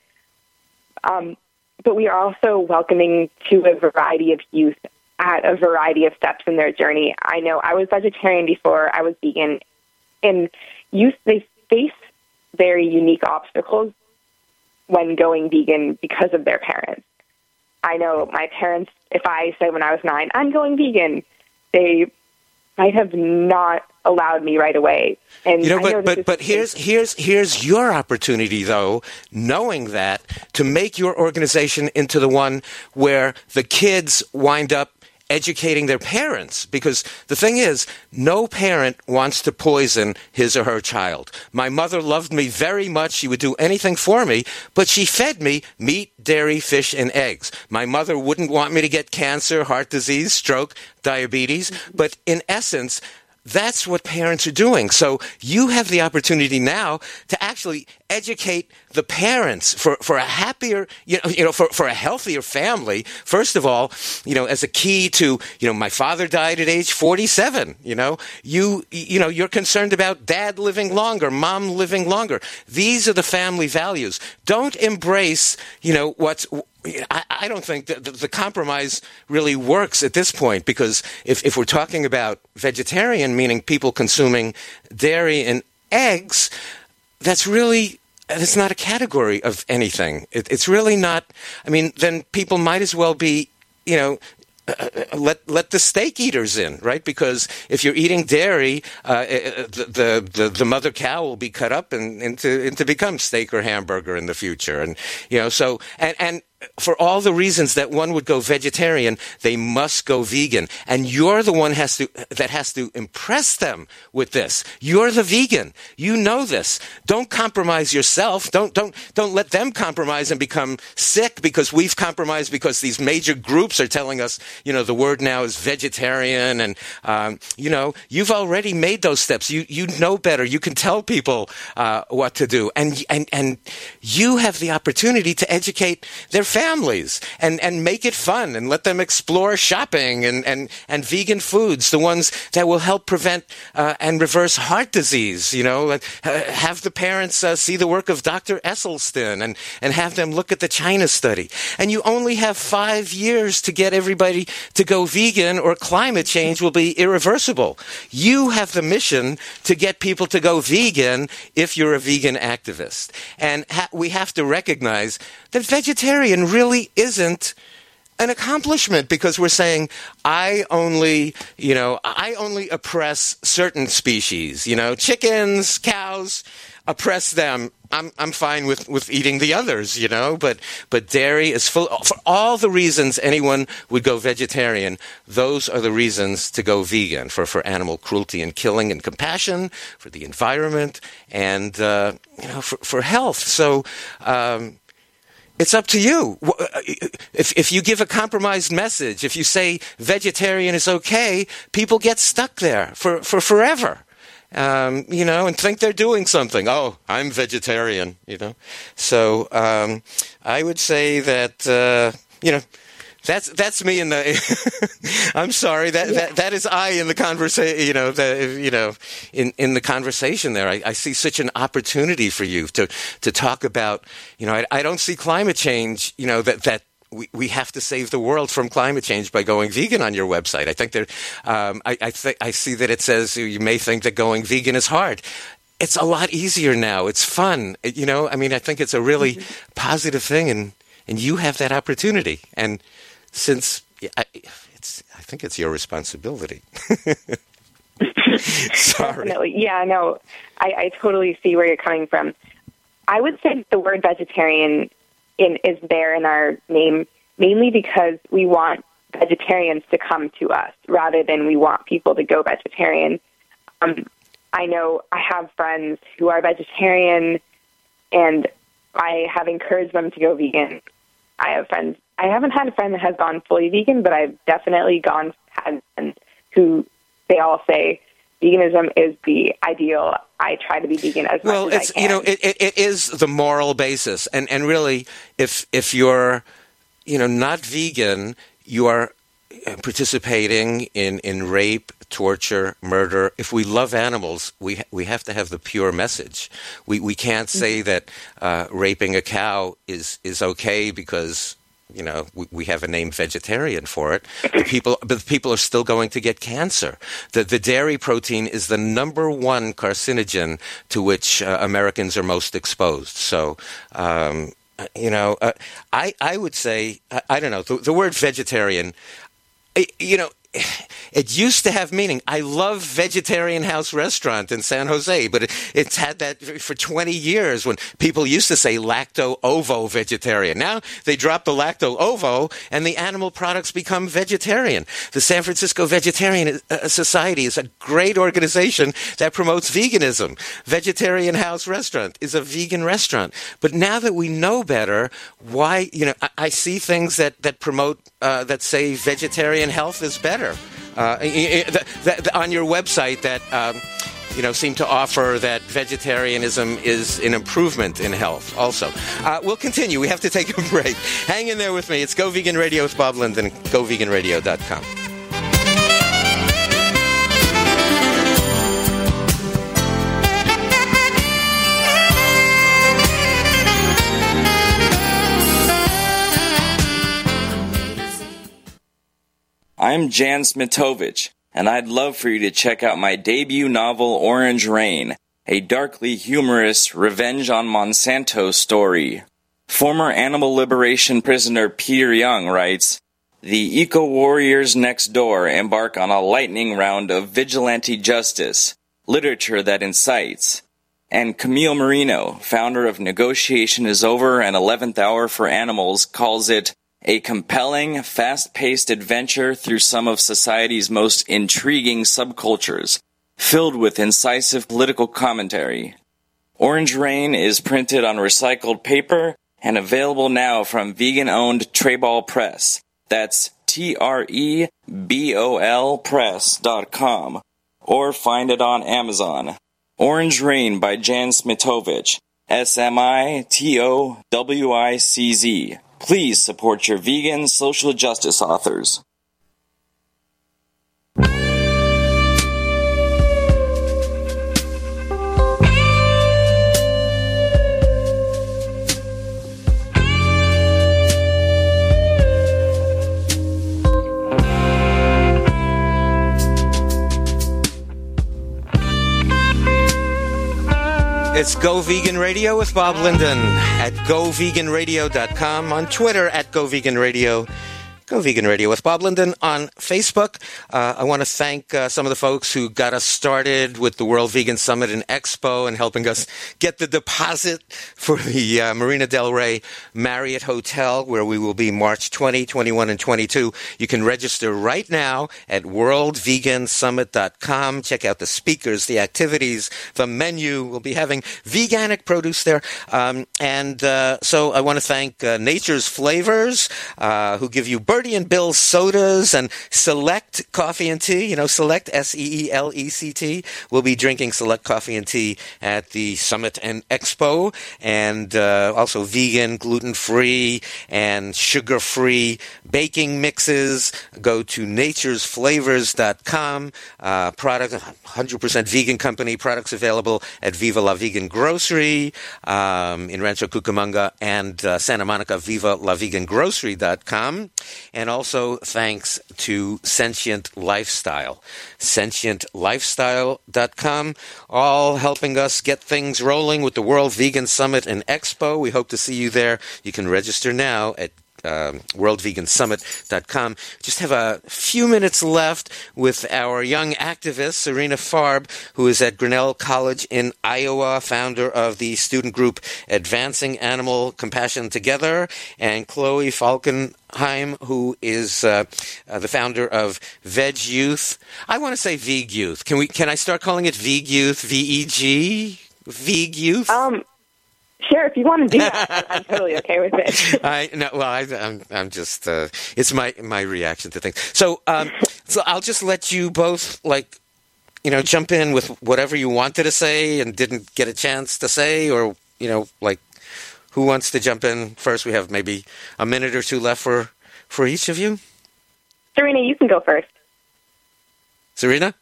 Um, but we are also welcoming to a variety of youth at a variety of steps in their journey. I know I was vegetarian before I was vegan, and youth, they face very unique obstacles when going vegan because of their parents. I know my parents, if I said when I was nine, I'm going vegan, they might have not allowed me right away. And you know, I but know but but here's here's here's your opportunity, though, knowing that, to make your organization into the one where the kids wind up educating their parents. Because the thing is, no parent wants to poison his or her child. My mother loved me very much. She would do anything for me, but she fed me meat, dairy, fish, and eggs. My mother wouldn't want me to get cancer, heart disease, stroke, diabetes. But in essence, that's what parents are doing. So you have the opportunity now to actually educate the parents for, for a happier, you know, you know, for, for a healthier family. First of all, you know, as a key to, you know, my father died at age forty-seven, you know, you, you know, you're concerned about dad living longer, mom living longer. These are the family values. Don't embrace, you know, what's, I, I don't think that the, the compromise really works at this point, because if, if we're talking about vegetarian, meaning people consuming dairy and eggs, that's really, that's not a category of anything. It, it's really not, I mean, then people might as well be, you know, Uh, let let the steak eaters in, right? Because if you're eating dairy, uh, the, the the mother cow will be cut up and into into become steak or hamburger in the future, and you know, so and and. For all the reasons that one would go vegetarian, they must go vegan. And you're the one has to that has to impress them with this. You're the vegan. You know this. Don't compromise yourself. Don't don't don't let them compromise and become sick because we've compromised, because these major groups are telling us, you know, the word now is vegetarian, and um, you know, you've already made those steps. You you know better. You can tell people uh, what to do, and and and you have the opportunity to educate their families and, and make it fun and let them explore shopping and, and, and vegan foods, the ones that will help prevent uh, and reverse heart disease. You know, uh, have the parents uh, see the work of Doctor Esselstyn and, and have them look at the China study. And you only have five years to get everybody to go vegan, or climate change will be irreversible. You have the mission to get people to go vegan if you're a vegan activist. And ha- we have to recognize that vegetarian really isn't an accomplishment, because we're saying, I only, you know, I only oppress certain species, you know, chickens, cows, oppress them. I'm I'm fine with, with eating the others, you know, but but dairy is full, for all the reasons anyone would go vegetarian, those are the reasons to go vegan, for, for animal cruelty and killing and compassion, for the environment, and, uh, you know, for, for health. So, um, it's up to you. If if you give a compromised message, if you say vegetarian is okay, people get stuck there for, for forever, um, you know, and think they're doing something. Oh, I'm vegetarian, you know. So um, I would say that, uh, you know, That's that's me in the. I'm sorry. That, yeah. that that is I in the conversation. You know, the, you know, in, in the conversation there, I, I see such an opportunity for you to to talk about. You know, I, I don't see climate change. You know, that that we, we have to save the world from climate change by going vegan on your website. I think that um, I I, th- I see that it says you may think that going vegan is hard. It's a lot easier now. It's fun. You know, I mean, I think it's a really mm-hmm. positive thing, and and you have that opportunity. And since I, it's, I think it's your responsibility. Sorry. Definitely. Yeah, no, I, I totally see where you're coming from. I would say the word vegetarian in, is there in our name mainly because we want vegetarians to come to us rather than we want people to go vegetarian. Um, I know I have friends who are vegetarian, and I have encouraged them to go vegan. I have friends. I haven't had a friend that has gone fully vegan, but I've definitely gone had friends who they all say veganism is the ideal. I try to be vegan as well, much as it's, I can. you know, it, it, it is the moral basis. And, and really, if if you're, you know, not vegan, you are participating in, in rape, torture, murder. If we love animals, we we have to have the pure message. We we can't say mm-hmm. that uh, raping a cow is, is okay because, you know, we, we have a name vegetarian for it. The people, but the people are still going to get cancer. The the dairy protein is the number one carcinogen to which uh, Americans are most exposed. So, um, you know, uh, I I would say I, I don't know the, the word vegetarian. You know, it used to have meaning. I love Vegetarian House Restaurant in San Jose, but it, it's had that for twenty years when people used to say lacto-ovo vegetarian. Now they drop the lacto-ovo and the animal products become vegetarian. The San Francisco Vegetarian Society is a great organization that promotes veganism. Vegetarian House Restaurant is a vegan restaurant. But now that we know better, why, you know, I, I see things that, that promote, uh, that say vegetarian health is better. Uh, the, the, the, on your website that um, you know seem to offer that vegetarianism is an improvement in health also. Uh, we'll continue. We have to take a break. Hang in there with me. It's Go Vegan Radio with Bob Linden, go vegan radio dot com. I'm Jan Smitovich, and I'd love for you to check out my debut novel, Orange Rain, a darkly humorous revenge on Monsanto story. Former animal liberation prisoner Peter Young writes, "The eco-warriors next door embark on a lightning round of vigilante justice, literature that incites." And Camille Marino, founder of Negotiation is Over and eleventh Hour for Animals, calls it a compelling, fast-paced adventure through some of society's most intriguing subcultures, filled with incisive political commentary. Orange Rain is printed on recycled paper and available now from vegan-owned Trebol Press. That's T R E B O L press dot com. Or find it on Amazon. Orange Rain by Jan Smitovich, S M I T O W I C Z. Please support your vegan social justice authors. It's Go Vegan Radio with Bob Linden at go vegan radio dot com, on Twitter at Go Vegan Radio, Go Vegan Radio with Bob Linden on Facebook. Uh, I want to thank uh, some of the folks who got us started with the World Vegan Summit and Expo and helping us get the deposit for the uh, Marina Del Rey Marriott Hotel, where we will be March twentieth, twenty-first, and twenty-second. You can register right now at world vegan summit dot com. Check out the speakers, the activities, the menu. We'll be having veganic produce there. Um, and uh, so I want to thank uh, Nature's Flavors, uh, who give you Birdie and Bill sodas and Select Coffee and Tea. You know, Select, S E E L E C T. We'll be drinking Select Coffee and Tea at the Summit and Expo. And uh, also vegan, gluten-free, and sugar-free baking mixes. Go to natures flavors dot com. Uh, product, one hundred percent vegan company. Products available at Viva La Vegan Grocery um, in Rancho Cucamonga and uh, Santa Monica, viva la vegan grocery dot com. And also thanks to Sentient Lifestyle, sentient lifestyle dot com, all helping us get things rolling with the World Vegan Summit and Expo. We hope to see you there. You can register now at Um, world vegan summit dot com. Just have a few minutes left with our young activist, Serena Farb, who is at Grinnell College in Iowa, founder of the student group Advancing Animal Compassion Together, and Chloe Falkenheim, who is uh, uh, the founder of Veg Youth. I want to say Veg Youth. Can we? Can I start calling it Veg Youth? V E G? Veg Youth? Um. Sure, if you want to do that, I'm totally okay with it. I no, well, I, I'm I'm just uh, it's my my reaction to things. So um, so I'll just let you both like you know, jump in with whatever you wanted to say and didn't get a chance to say, or, you know, like, who wants to jump in first? We have maybe a minute or two left for, for each of you. Serena, you can go first. Serena?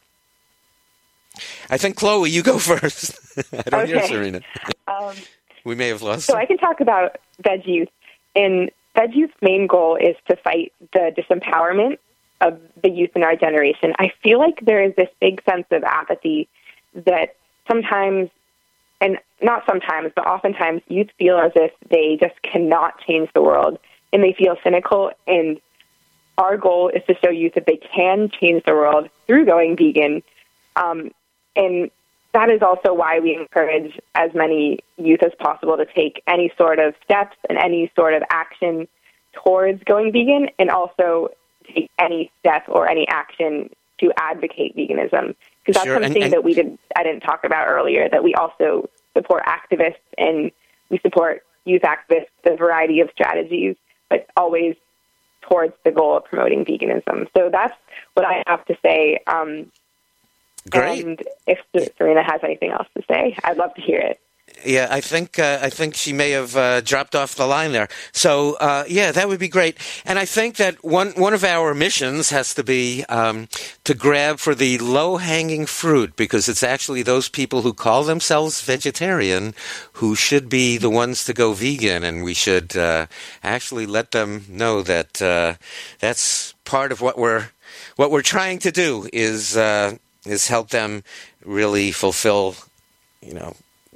I think, Chloe, you go first. I don't okay. hear Serena. Um, we may have lost So her. I can talk about Veg Youth. And Veg Youth's main goal is to fight the disempowerment of the youth in our generation. I feel like there is this big sense of apathy that sometimes, and not sometimes, but oftentimes, youth feel as if they just cannot change the world, and they feel cynical. And our goal is to show youth that they can change the world through going vegan. Um, and that is also why we encourage as many youth as possible to take any sort of steps and any sort of action towards going vegan, and also take any step or any action to advocate veganism. Because that's Sure, and- something and- that we did I didn't talk about earlier, that we also support activists, and we support youth activists, a variety of strategies, but always towards the goal of promoting veganism. So that's what I have to say. Um, Great. And if Serena has anything else to say, I'd love to hear it. Yeah, I think uh, I think she may have uh, dropped off the line there. So uh, yeah, that would be great. And I think that one one of our missions has to be um, to grab for the low hanging fruit, because it's actually those people who call themselves vegetarian who should be the ones to go vegan, and we should uh, actually let them know that uh, that's part of what we're what we're trying to do is uh, is help them really fulfill, you know,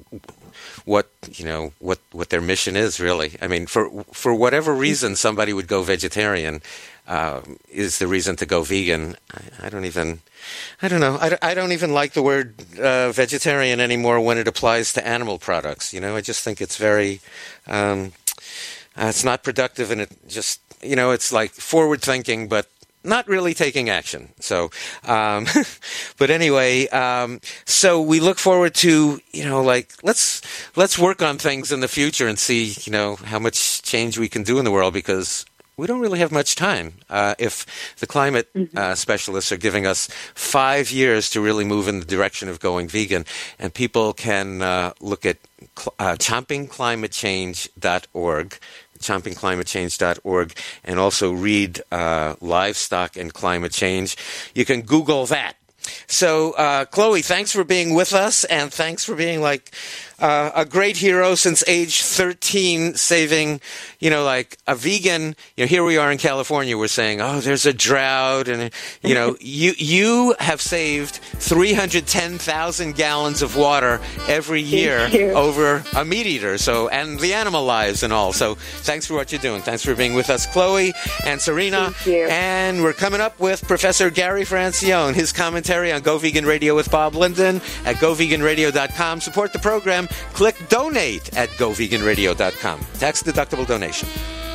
what you know what what their mission is, really. I mean, for for whatever reason somebody would go vegetarian uh, is the reason to go vegan. I, I don't even I don't know. I, don't- I don't even like the word uh, vegetarian anymore when it applies to animal products. You know, I just think it's very um, uh, it's not productive, and it just, you know, it's like forward thinking, but not really taking action. So, um, but anyway, um, so we look forward to, you know, like, let's, let's work on things in the future and see, you know, how much change we can do in the world, because we don't really have much time. Uh, if the climate uh, specialists are giving us five years to really move in the direction of going vegan, and people can uh, look at cl- uh, chomping climate change dot org, chomping climate change dot org, and also read uh, Livestock and Climate Change. You can Google that. So, uh, Chloe, thanks for being with us, and thanks for being, like, uh, a great hero since age thirteen, saving, you know, like, a vegan. You know, here we are in California, we're saying, oh, there's a drought, and, you know, you you have saved three hundred ten thousand gallons of water every year you. over a meat eater, so, and the animal lives and all. So, thanks for what you're doing. Thanks for being with us, Chloe and Serena. Thank you. And we're coming up with Professor Gary Francione, his commentary on Go Vegan Radio with Bob Linden at go vegan radio dot com. Support the program. Click donate at go vegan radio dot com. Tax deductible donation.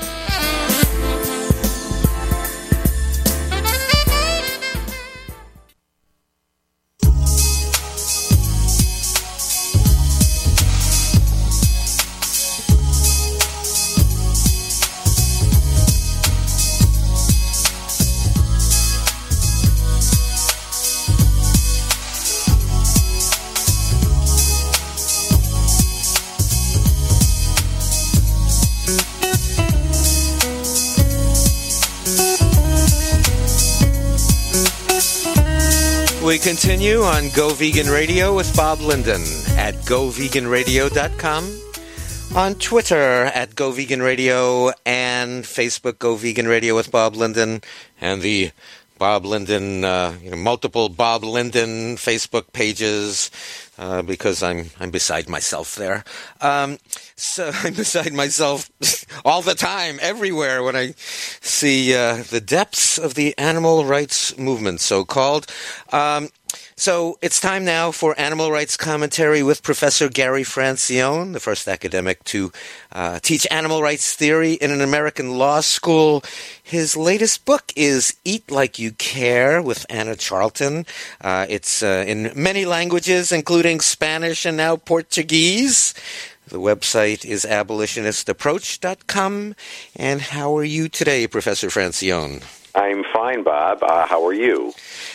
We continue on Go Vegan Radio with Bob Linden at go vegan radio dot com, on Twitter at Go Vegan Radio, and Facebook Go Vegan Radio with Bob Linden, and the Bob Linden, uh, you know, multiple Bob Linden Facebook pages, uh, because I'm I'm beside myself there. Um, so I'm beside myself all the time, everywhere, when I see uh, the depths of the animal rights movement, so-called. Um, So it's time now for Animal Rights Commentary with Professor Gary Francione, the first academic to uh, teach animal rights theory in an American law school. His latest book is Eat Like You Care with Anna Charlton. Uh, it's uh, in many languages, including Spanish and now Portuguese. The website is abolitionist approach dot com. And how are you today, Professor Francione? I'm fine, Bob. Uh, how are you?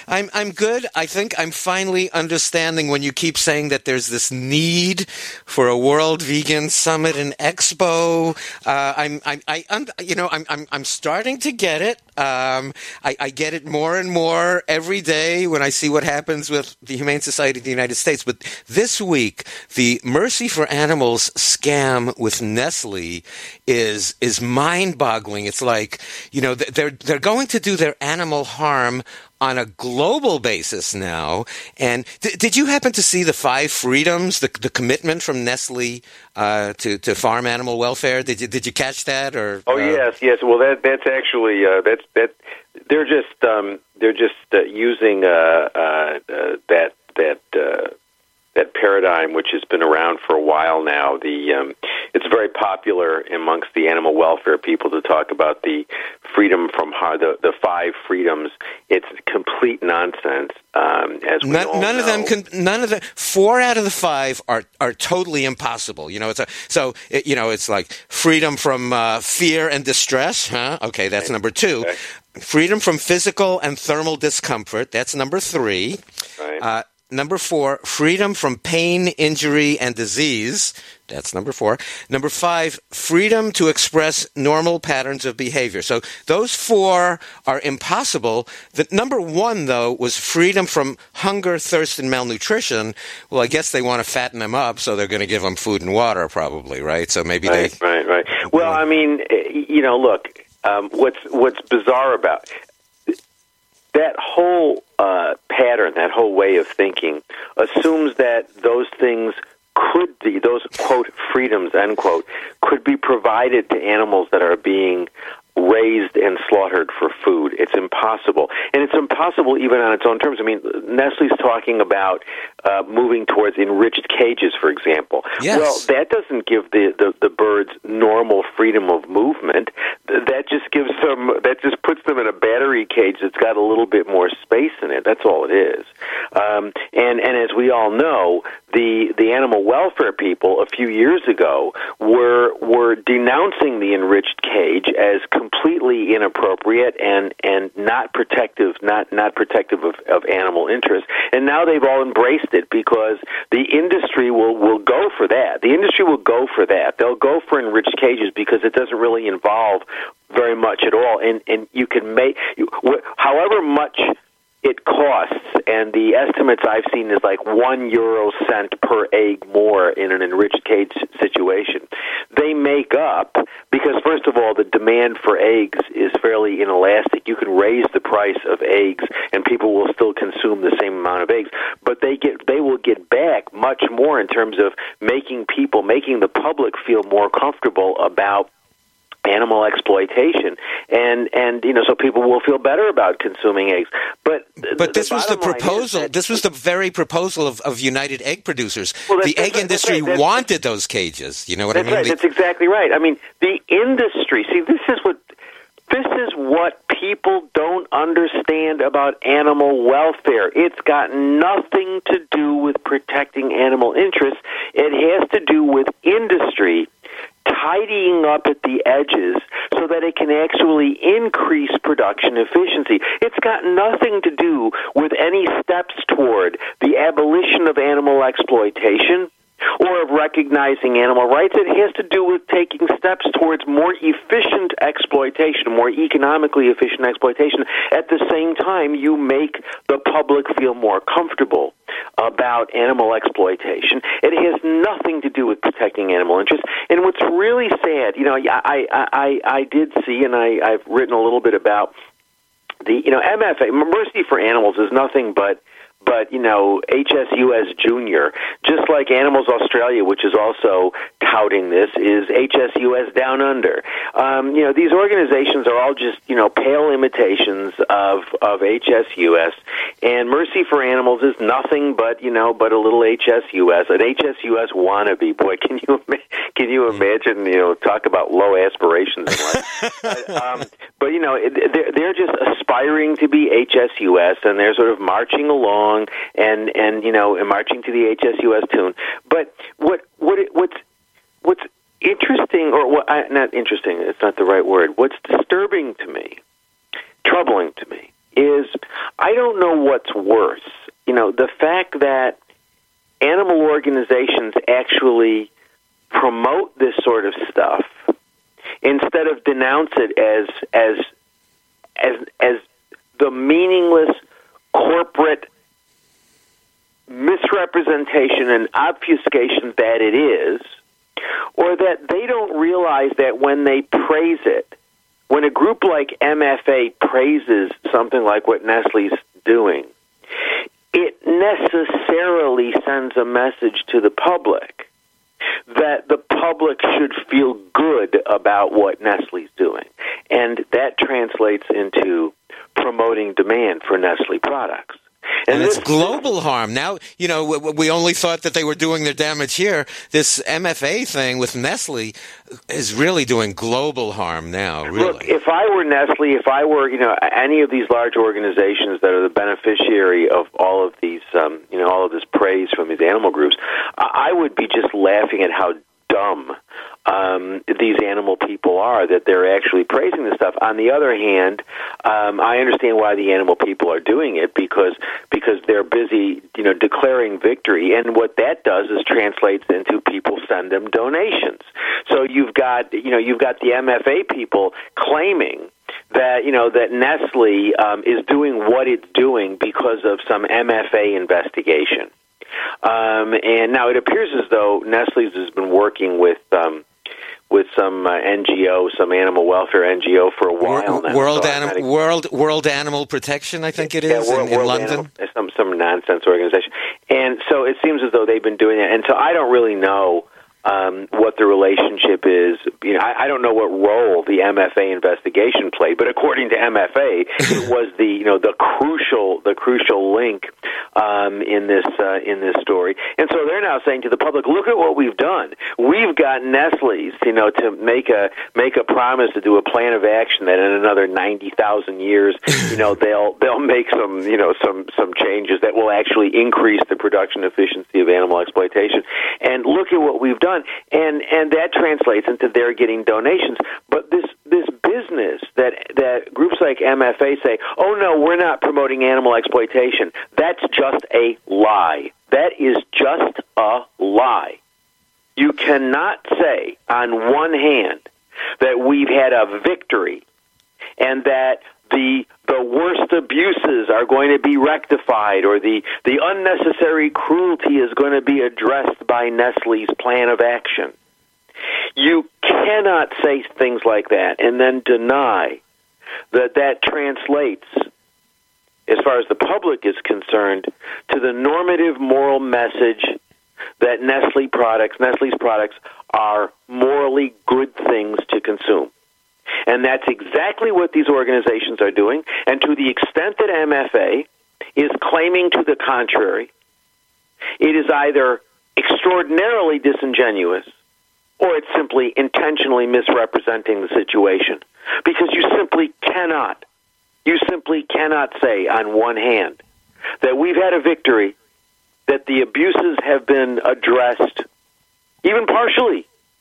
I'm I'm good. I think I'm finally understanding when you keep saying that there's this need for a World Vegan Summit and Expo. Uh, I'm I'm I you know I'm I'm I'm starting to get it. Um, I, I get it more and more every day when I see what happens with the Humane Society of the United States. But this week, the Mercy for Animals scam with Nestle is is mind-boggling. It's like, you know, they're they're going to do their animal harm on a global basis now. And th- did you happen to see the five freedoms, the, the commitment from Nestle uh, to to farm animal welfare? Did you did you catch that? Or oh uh, yes, yes. Well, that that's actually uh, that's that they're just um, they're just uh, using uh, uh, uh, that that. Uh, that paradigm, which has been around for a while now. The um, it's very popular amongst the animal welfare people to talk about the freedom from har- the the five freedoms. It's complete nonsense. Um, as we none, all none know. of them can. None of the four out of the five are are totally impossible. You know, it's a so it, you know it's like freedom from uh, fear and distress. Huh? Okay, that's number two. Okay. Freedom from physical and thermal discomfort. That's number three. Right. Uh, Number four, freedom from pain, injury, and disease. That's number four. Number five, freedom to express normal patterns of behavior. So those four are impossible. The number one, though, was freedom from hunger, thirst, and malnutrition. Well, I guess they want to fatten them up, so they're going to give them food and water, probably, right? So maybe right, they... Right, right. Well, I mean, you know, look, um, what's what's bizarre about that whole uh, pattern, that whole way of thinking, assumes that those things could be, those, quote, freedoms, end quote, could be provided to animals that are being raised and slaughtered for food. It's impossible. And it's impossible even on its own terms. I mean, Nestle's talking about uh, moving towards enriched cages, for example. Yes. Well, that doesn't give the, the, the birds normal freedom of movement. That just gives them, that just puts them in a battery cage that's got a little bit more space in it. That's all it is. Um, and, and as we all know, the, the animal welfare people a few years ago were, were denouncing the enriched cage as completely inappropriate and, and not protective, not, not protective of, of animal interests. And now they've all embraced it because the industry will, will go for that. The industry will go for that. They'll go for enriched cages because it doesn't really involve very much at all. And, and you can make, however much it costs, and the estimates I've seen is like one euro cent per egg more in an enriched cage situation. They make up because, first of all, the demand for eggs is fairly inelastic. You can raise the price of eggs, and people will still consume the same amount of eggs. But they get they will get back much more in terms of making people, making the public feel more comfortable about animal exploitation, and and you know, so people will feel better about consuming eggs. But but this the was the proposal. That, this was the very proposal of, of United Egg Producers. Well, the egg right, industry right, wanted those cages. You know what that's I mean? Right. That's exactly right. I mean, the industry. See, this is what this is what people don't understand about animal welfare. It's got nothing to do with protecting animal interests. It has to do with industry tidying up at the edges so that it can actually increase production efficiency. It's got nothing to do with any steps toward the abolition of animal exploitation or of recognizing animal rights. It has to do with taking steps towards more efficient exploitation, more economically efficient exploitation. At the same time, you make the public feel more comfortable about animal exploitation. It has nothing to do with protecting animal interests. And what's really sad, you know, I I, I, I did see, and I, I've written a little bit about the, you know, M F A, Mercy for Animals, is nothing but But, you know, H S U S Junior, just like Animals Australia, which is also touting this, is H S U S Down Under. Um, you know, these organizations are all just, you know, pale imitations of, of H S U S. And Mercy for Animals is nothing but, you know, but a little H S U S, an H S U S wannabe. Boy, can you can you imagine, you know, talk about low aspirations in life. but, um, but, you know, they're, they're just aspiring to be H S U S, and they're sort of marching along and, and you know, and marching to the H S U S tune. But what what what's what's interesting, or what, not interesting, it's not the right word, what's disturbing to me, troubling to me, is I don't know what's worse. You know, the fact that animal organizations actually promote this sort of stuff instead of denounce it as as as as the meaningless corporate misrepresentation and obfuscation that it is, or that they don't realize that when they praise it, when a group like M F A praises something like what Nestle's doing, it necessarily sends a message to the public that the public should feel good about what Nestle's doing. And that translates into promoting demand for Nestle products. And, and it's global harm. Now, you know, we only thought that they were doing their damage here. This M F A thing with Nestle is really doing global harm now, really. Look, if I were Nestle, if I were, you know, any of these large organizations that are the beneficiary of all of these, um, you know, all of this praise from these animal groups, I would be just laughing at how dumb um, these animal people are, that they're actually praising this stuff. On the other hand, um, I understand why the animal people are doing it, because because they're busy, you know, declaring victory, and what that does is translates into people send them donations. So you've got, you know, you've got the M F A people claiming that, you know, that Nestle um, is doing what it's doing because of some M F A investigation. Um, and now it appears as though Nestle's has been working with um, with some uh, N G O, some animal welfare N G O for a while now. World, so Anim- World World Animal Protection, I think it is, yeah, World, in, in World London. Animal, some some nonsense organization, and so it seems as though they've been doing that. And so I don't really know um, what the relationship is. You know, I, I don't know what role the M F A investigation played, but according to M F A, it was the you know the crucial the crucial link um, in this uh, in this story. And so they're now saying to the public, "Look at what we've done. We've got Nestle's, you know, to make a make a promise to do a plan of action that in another ninety thousand years, you know, they'll they'll make some you know some some changes that will actually increase the production efficiency of animal exploitation. And look at what we've done." And and that translates into their getting donations. But this this business that that groups like M F A say, "Oh no, we're not promoting animal exploitation," that's just a lie. That is just a lie. You cannot say on one hand that we've had a victory and that the the worst abuses are going to be rectified, or the, the unnecessary cruelty is going to be addressed by Nestle's plan of action. You cannot say things like that and then deny that that translates, as far as the public is concerned, to the normative moral message that Nestle products, Nestle's products are morally good things to consume. And that's exactly what these organizations are doing. And to the extent that M F A is claiming to the contrary, it is either extraordinarily disingenuous or it's simply intentionally misrepresenting the situation. Because you simply cannot, you simply cannot say on one hand that we've had a victory, that the abuses have been addressed, even partially,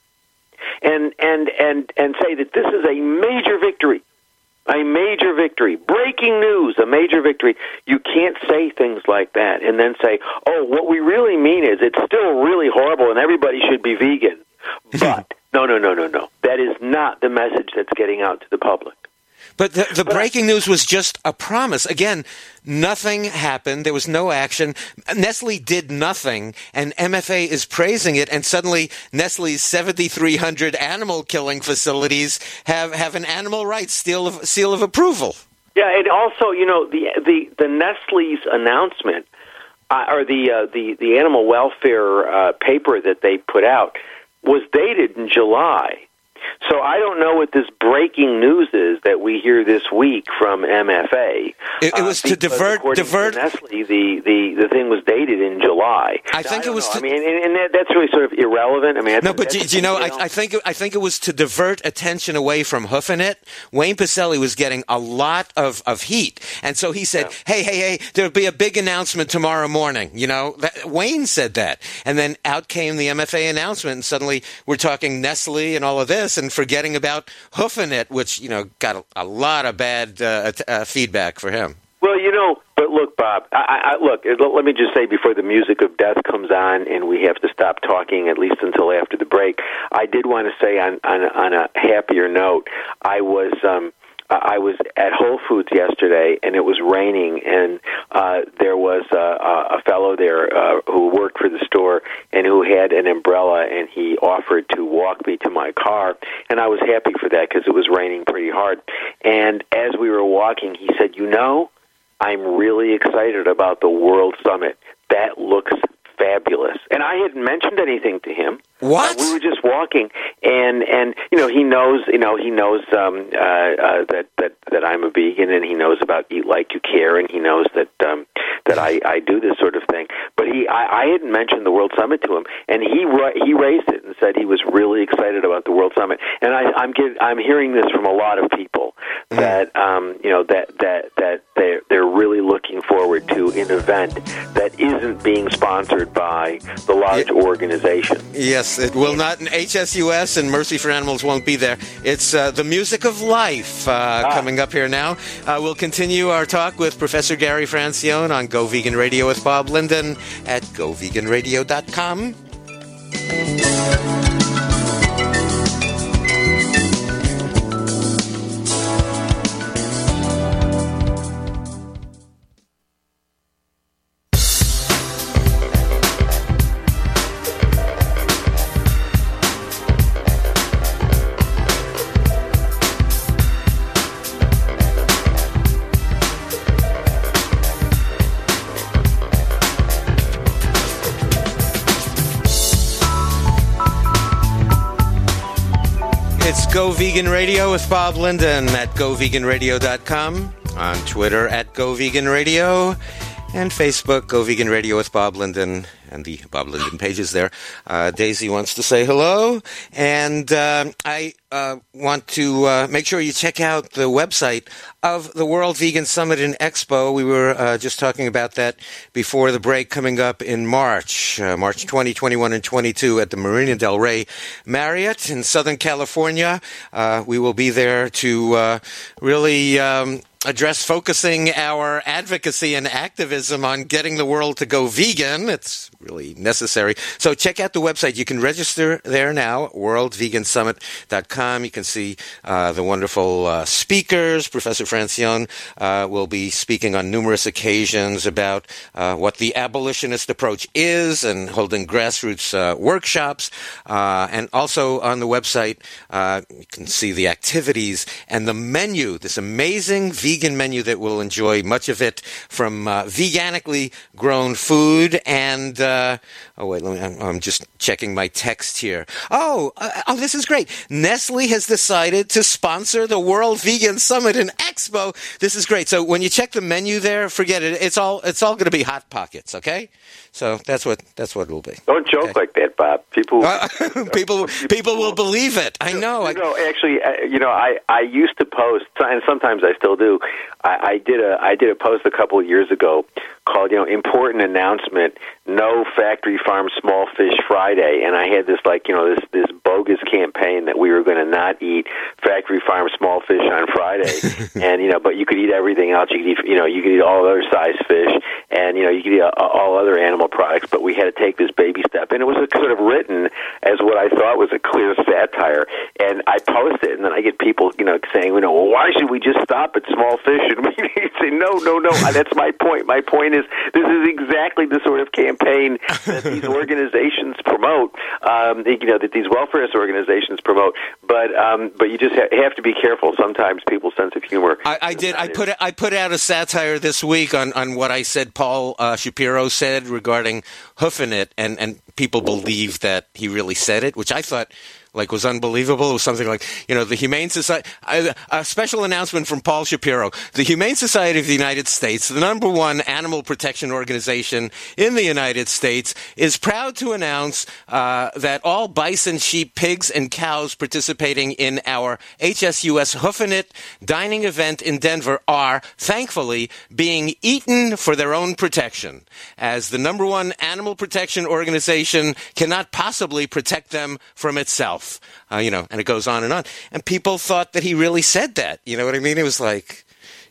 and and and and say that this is a major victory, a major victory, breaking news, a major victory. You can't say things like that and then say, oh, what we really mean is it's still really horrible and everybody should be vegan. But no, no, no, no, no. That is not the message that's getting out to the public. But the, the breaking news was just a promise. Again, nothing happened. There was no action. Nestle did nothing, and M F A is praising it, and suddenly Nestle's seventy-three hundred animal-killing facilities have, have an animal rights seal of, seal of approval. Yeah, and also, you know, the the, the Nestle's announcement, uh, or the, uh, the, the animal welfare uh, paper that they put out, was dated in July. So I don't know what this breaking news is that we hear this week from M F A. It, it was uh, to divert divert to Nestle. The, the the thing was dated in July. I now, think I it was. To, to, I mean, and, and that, that's really sort of irrelevant. I mean, no, but do, you know, I, I think I think it was to divert attention away from hoofing it. Wayne Pacelli was getting a lot of, of heat, and so he said, yeah. "Hey, hey, hey, there'll be a big announcement tomorrow morning." You know, that, Wayne said that, and then out came the M F A announcement, and suddenly we're talking Nestle and all of this, and forgetting about hoofing it, which, you know, got a, a lot of bad uh, uh, feedback for him. Well, you know, but look, Bob, I, I, look, let me just say before the music of death comes on and we have to stop talking at least until after the break, I did want to say on, on, on a happier note, I was... Um, I was at Whole Foods yesterday, and it was raining, and uh, there was a, a fellow there uh, who worked for the store and who had an umbrella, and he offered to walk me to my car, and I was happy for that because it was raining pretty hard. And as we were walking, he said, you know, I'm really excited about the World Summit. That looks fabulous. And I hadn't mentioned anything to him. What? Uh, we were just walking, and, and you know he knows you know he knows um, uh, uh, that that that I'm a vegan, and he knows about Eat Like You Care, and he knows that um, that I, I do this sort of thing. But he I, I hadn't mentioned the World Summit to him, and he he raised it and said he was really excited about the World Summit. And I, I'm get, I'm hearing this from a lot of people that um, you know that that that they they're really looking forward to an event that isn't being sponsored by the large Yeah. organization. Yes, it will not. H S U S and Mercy for Animals won't be there. It's uh, the music of life uh, Ah. coming up here now. Uh, we'll continue our talk with Professor Gary Francione on Go Vegan Radio with Bob Linden at go vegan radio dot com. It's Go Vegan Radio with Bob Linden at go vegan radio dot com, on Twitter at Go Vegan Radio, and Facebook, Go Vegan Radio with Bob Linden, and the Bob Linden pages there. Uh, Daisy wants to say hello, and uh, I uh, want to uh, make sure you check out the website of the World Vegan Summit and Expo. We were uh, just talking about that before the break, coming up in March, uh, March twenty, twenty-one, and twenty-two at the Marina del Rey Marriott in Southern California. Uh, we will be there to uh, really... Um, address focusing our advocacy and activism on getting the world to go vegan. It's really necessary. So check out the website. You can register there now, world vegan summit dot com. You can see uh, the wonderful uh, speakers. Professor Francione uh, will be speaking on numerous occasions about uh, what the abolitionist approach is and holding grassroots uh, workshops. Uh, and also on the website, uh, you can see the activities and the menu, this amazing vegan vegan menu that will enjoy much of it from uh, veganically grown food and uh, oh wait, let me, I'm, I'm just checking my text here. Oh, uh, oh, this is great. Nestle has decided to sponsor the World Vegan Summit and Expo. This is great. So when you check the menu there, forget it. It's all it's all going to be Hot Pockets. Okay. So that's what that's what it will be. Don't joke okay. like that, Bob. People, uh, people, people will believe it. I know. You know, actually, uh, you know, I, I used to post, and sometimes I still do. I, I did a I did a post a couple of years ago called, you know, important announcement: no factory farm small fish Friday. And I had this like, you know, this this bogus campaign that we were going to not eat factory farm small fish on Friday, and you know, but you could eat everything else. You could eat, you know, you could eat all other size fish, and you know, you could eat all other animal products, but we had to take this baby step. And it was sort of written as what I thought was a clear satire. And I post it, and then I get people, you know, saying, you know, well, why should we just stop at small fish? And we say, no, no, no. That's my point. My point is this is exactly the sort of campaign that these organizations promote, um, you know, that these welfare organizations promote. But um, but you just ha- have to be careful. Sometimes people's sense of humor. I, I did. I put I put out a satire this week on, on what I said Paul uh, Shapiro said regarding hoofing it, and, and people believe that he really said it, which I thought like was unbelievable. It was something like, you know, the Humane Society, a special announcement from Paul Shapiro. The Humane Society of the United States, the number one animal protection organization in the United States, is proud to announce uh, that all bison, sheep, pigs, and cows participating in our H S U S Hoofin' It dining event in Denver are, thankfully, being eaten for their own protection, as the number one animal protection organization cannot possibly protect them from itself. Uh, you know, and it goes on and on. And people thought that he really said that. You know what I mean? It was like,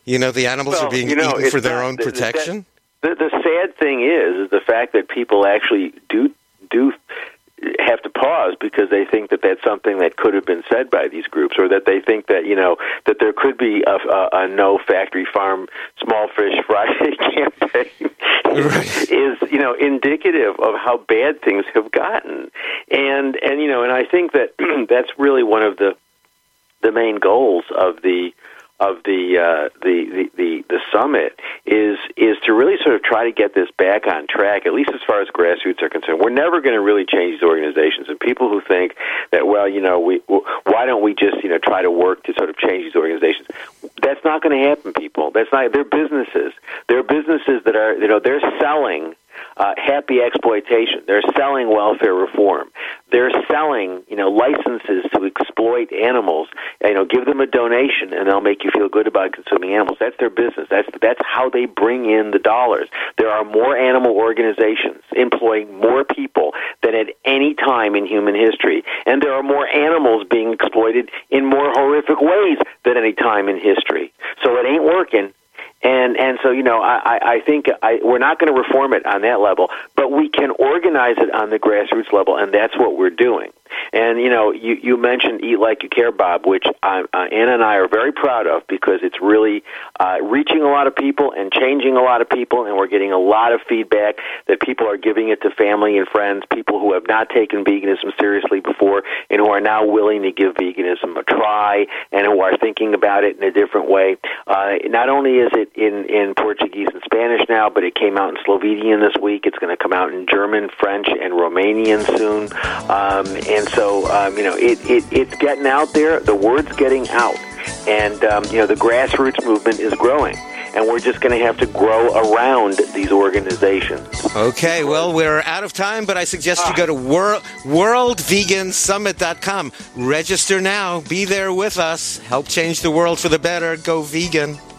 You know, the animals Well, are being you know, eaten it's for their not- own the- the- protection? The, the sad thing is, is the fact that people actually do do have to pause because they think that that's something that could have been said by these groups, or that they think that, you know, that there could be a, a, a no factory farm small fish Friday campaign Right. is, you know, indicative of how bad things have gotten. And, and you know, and I think that that's really one of the the main goals of the of the, uh, the, the, the, the summit is is to really sort of try to get this back on track, at least as far as grassroots are concerned. We're never going to really change these organizations, and people who think that, well, you know, we why don't we just, you know, try to work to sort of change these organizations? That's not going to happen, people. That's not. They're businesses. They're businesses that are, you know, they're selling Uh, happy exploitation. They're selling welfare reform. They're selling, you know, licenses to exploit animals. You know, give them a donation, and they'll make you feel good about consuming animals. That's their business. That's that's how they bring in the dollars. There are more animal organizations employing more people than at any time in human history, and there are more animals being exploited in more horrific ways than any time in history. So it ain't working. And and so, you know, I, I think I, we're not going to reform it on that level, but we can organize it on the grassroots level, and that's what we're doing. And, you know, you, you mentioned Eat Like You Care, Bob, which I, uh, Anna and I are very proud of because it's really uh, reaching a lot of people and changing a lot of people, and we're getting a lot of feedback that people are giving it to family and friends, people who have not taken veganism seriously before and who are now willing to give veganism a try and who are thinking about it in a different way. Uh, not only is it in, in Portuguese and Spanish now, but it came out in Slovenian this week. It's going to come out in German, French, and Romanian soon. Um, and so, um, you know, it, it, it's getting out there. The word's getting out. And, um, you know, the grassroots movement is growing. And we're just going to have to grow around these organizations. Okay, well, we're out of time, but I suggest you go to wor- world vegan summit dot com. Register now. Be there with us. Help change the world for the better. Go vegan.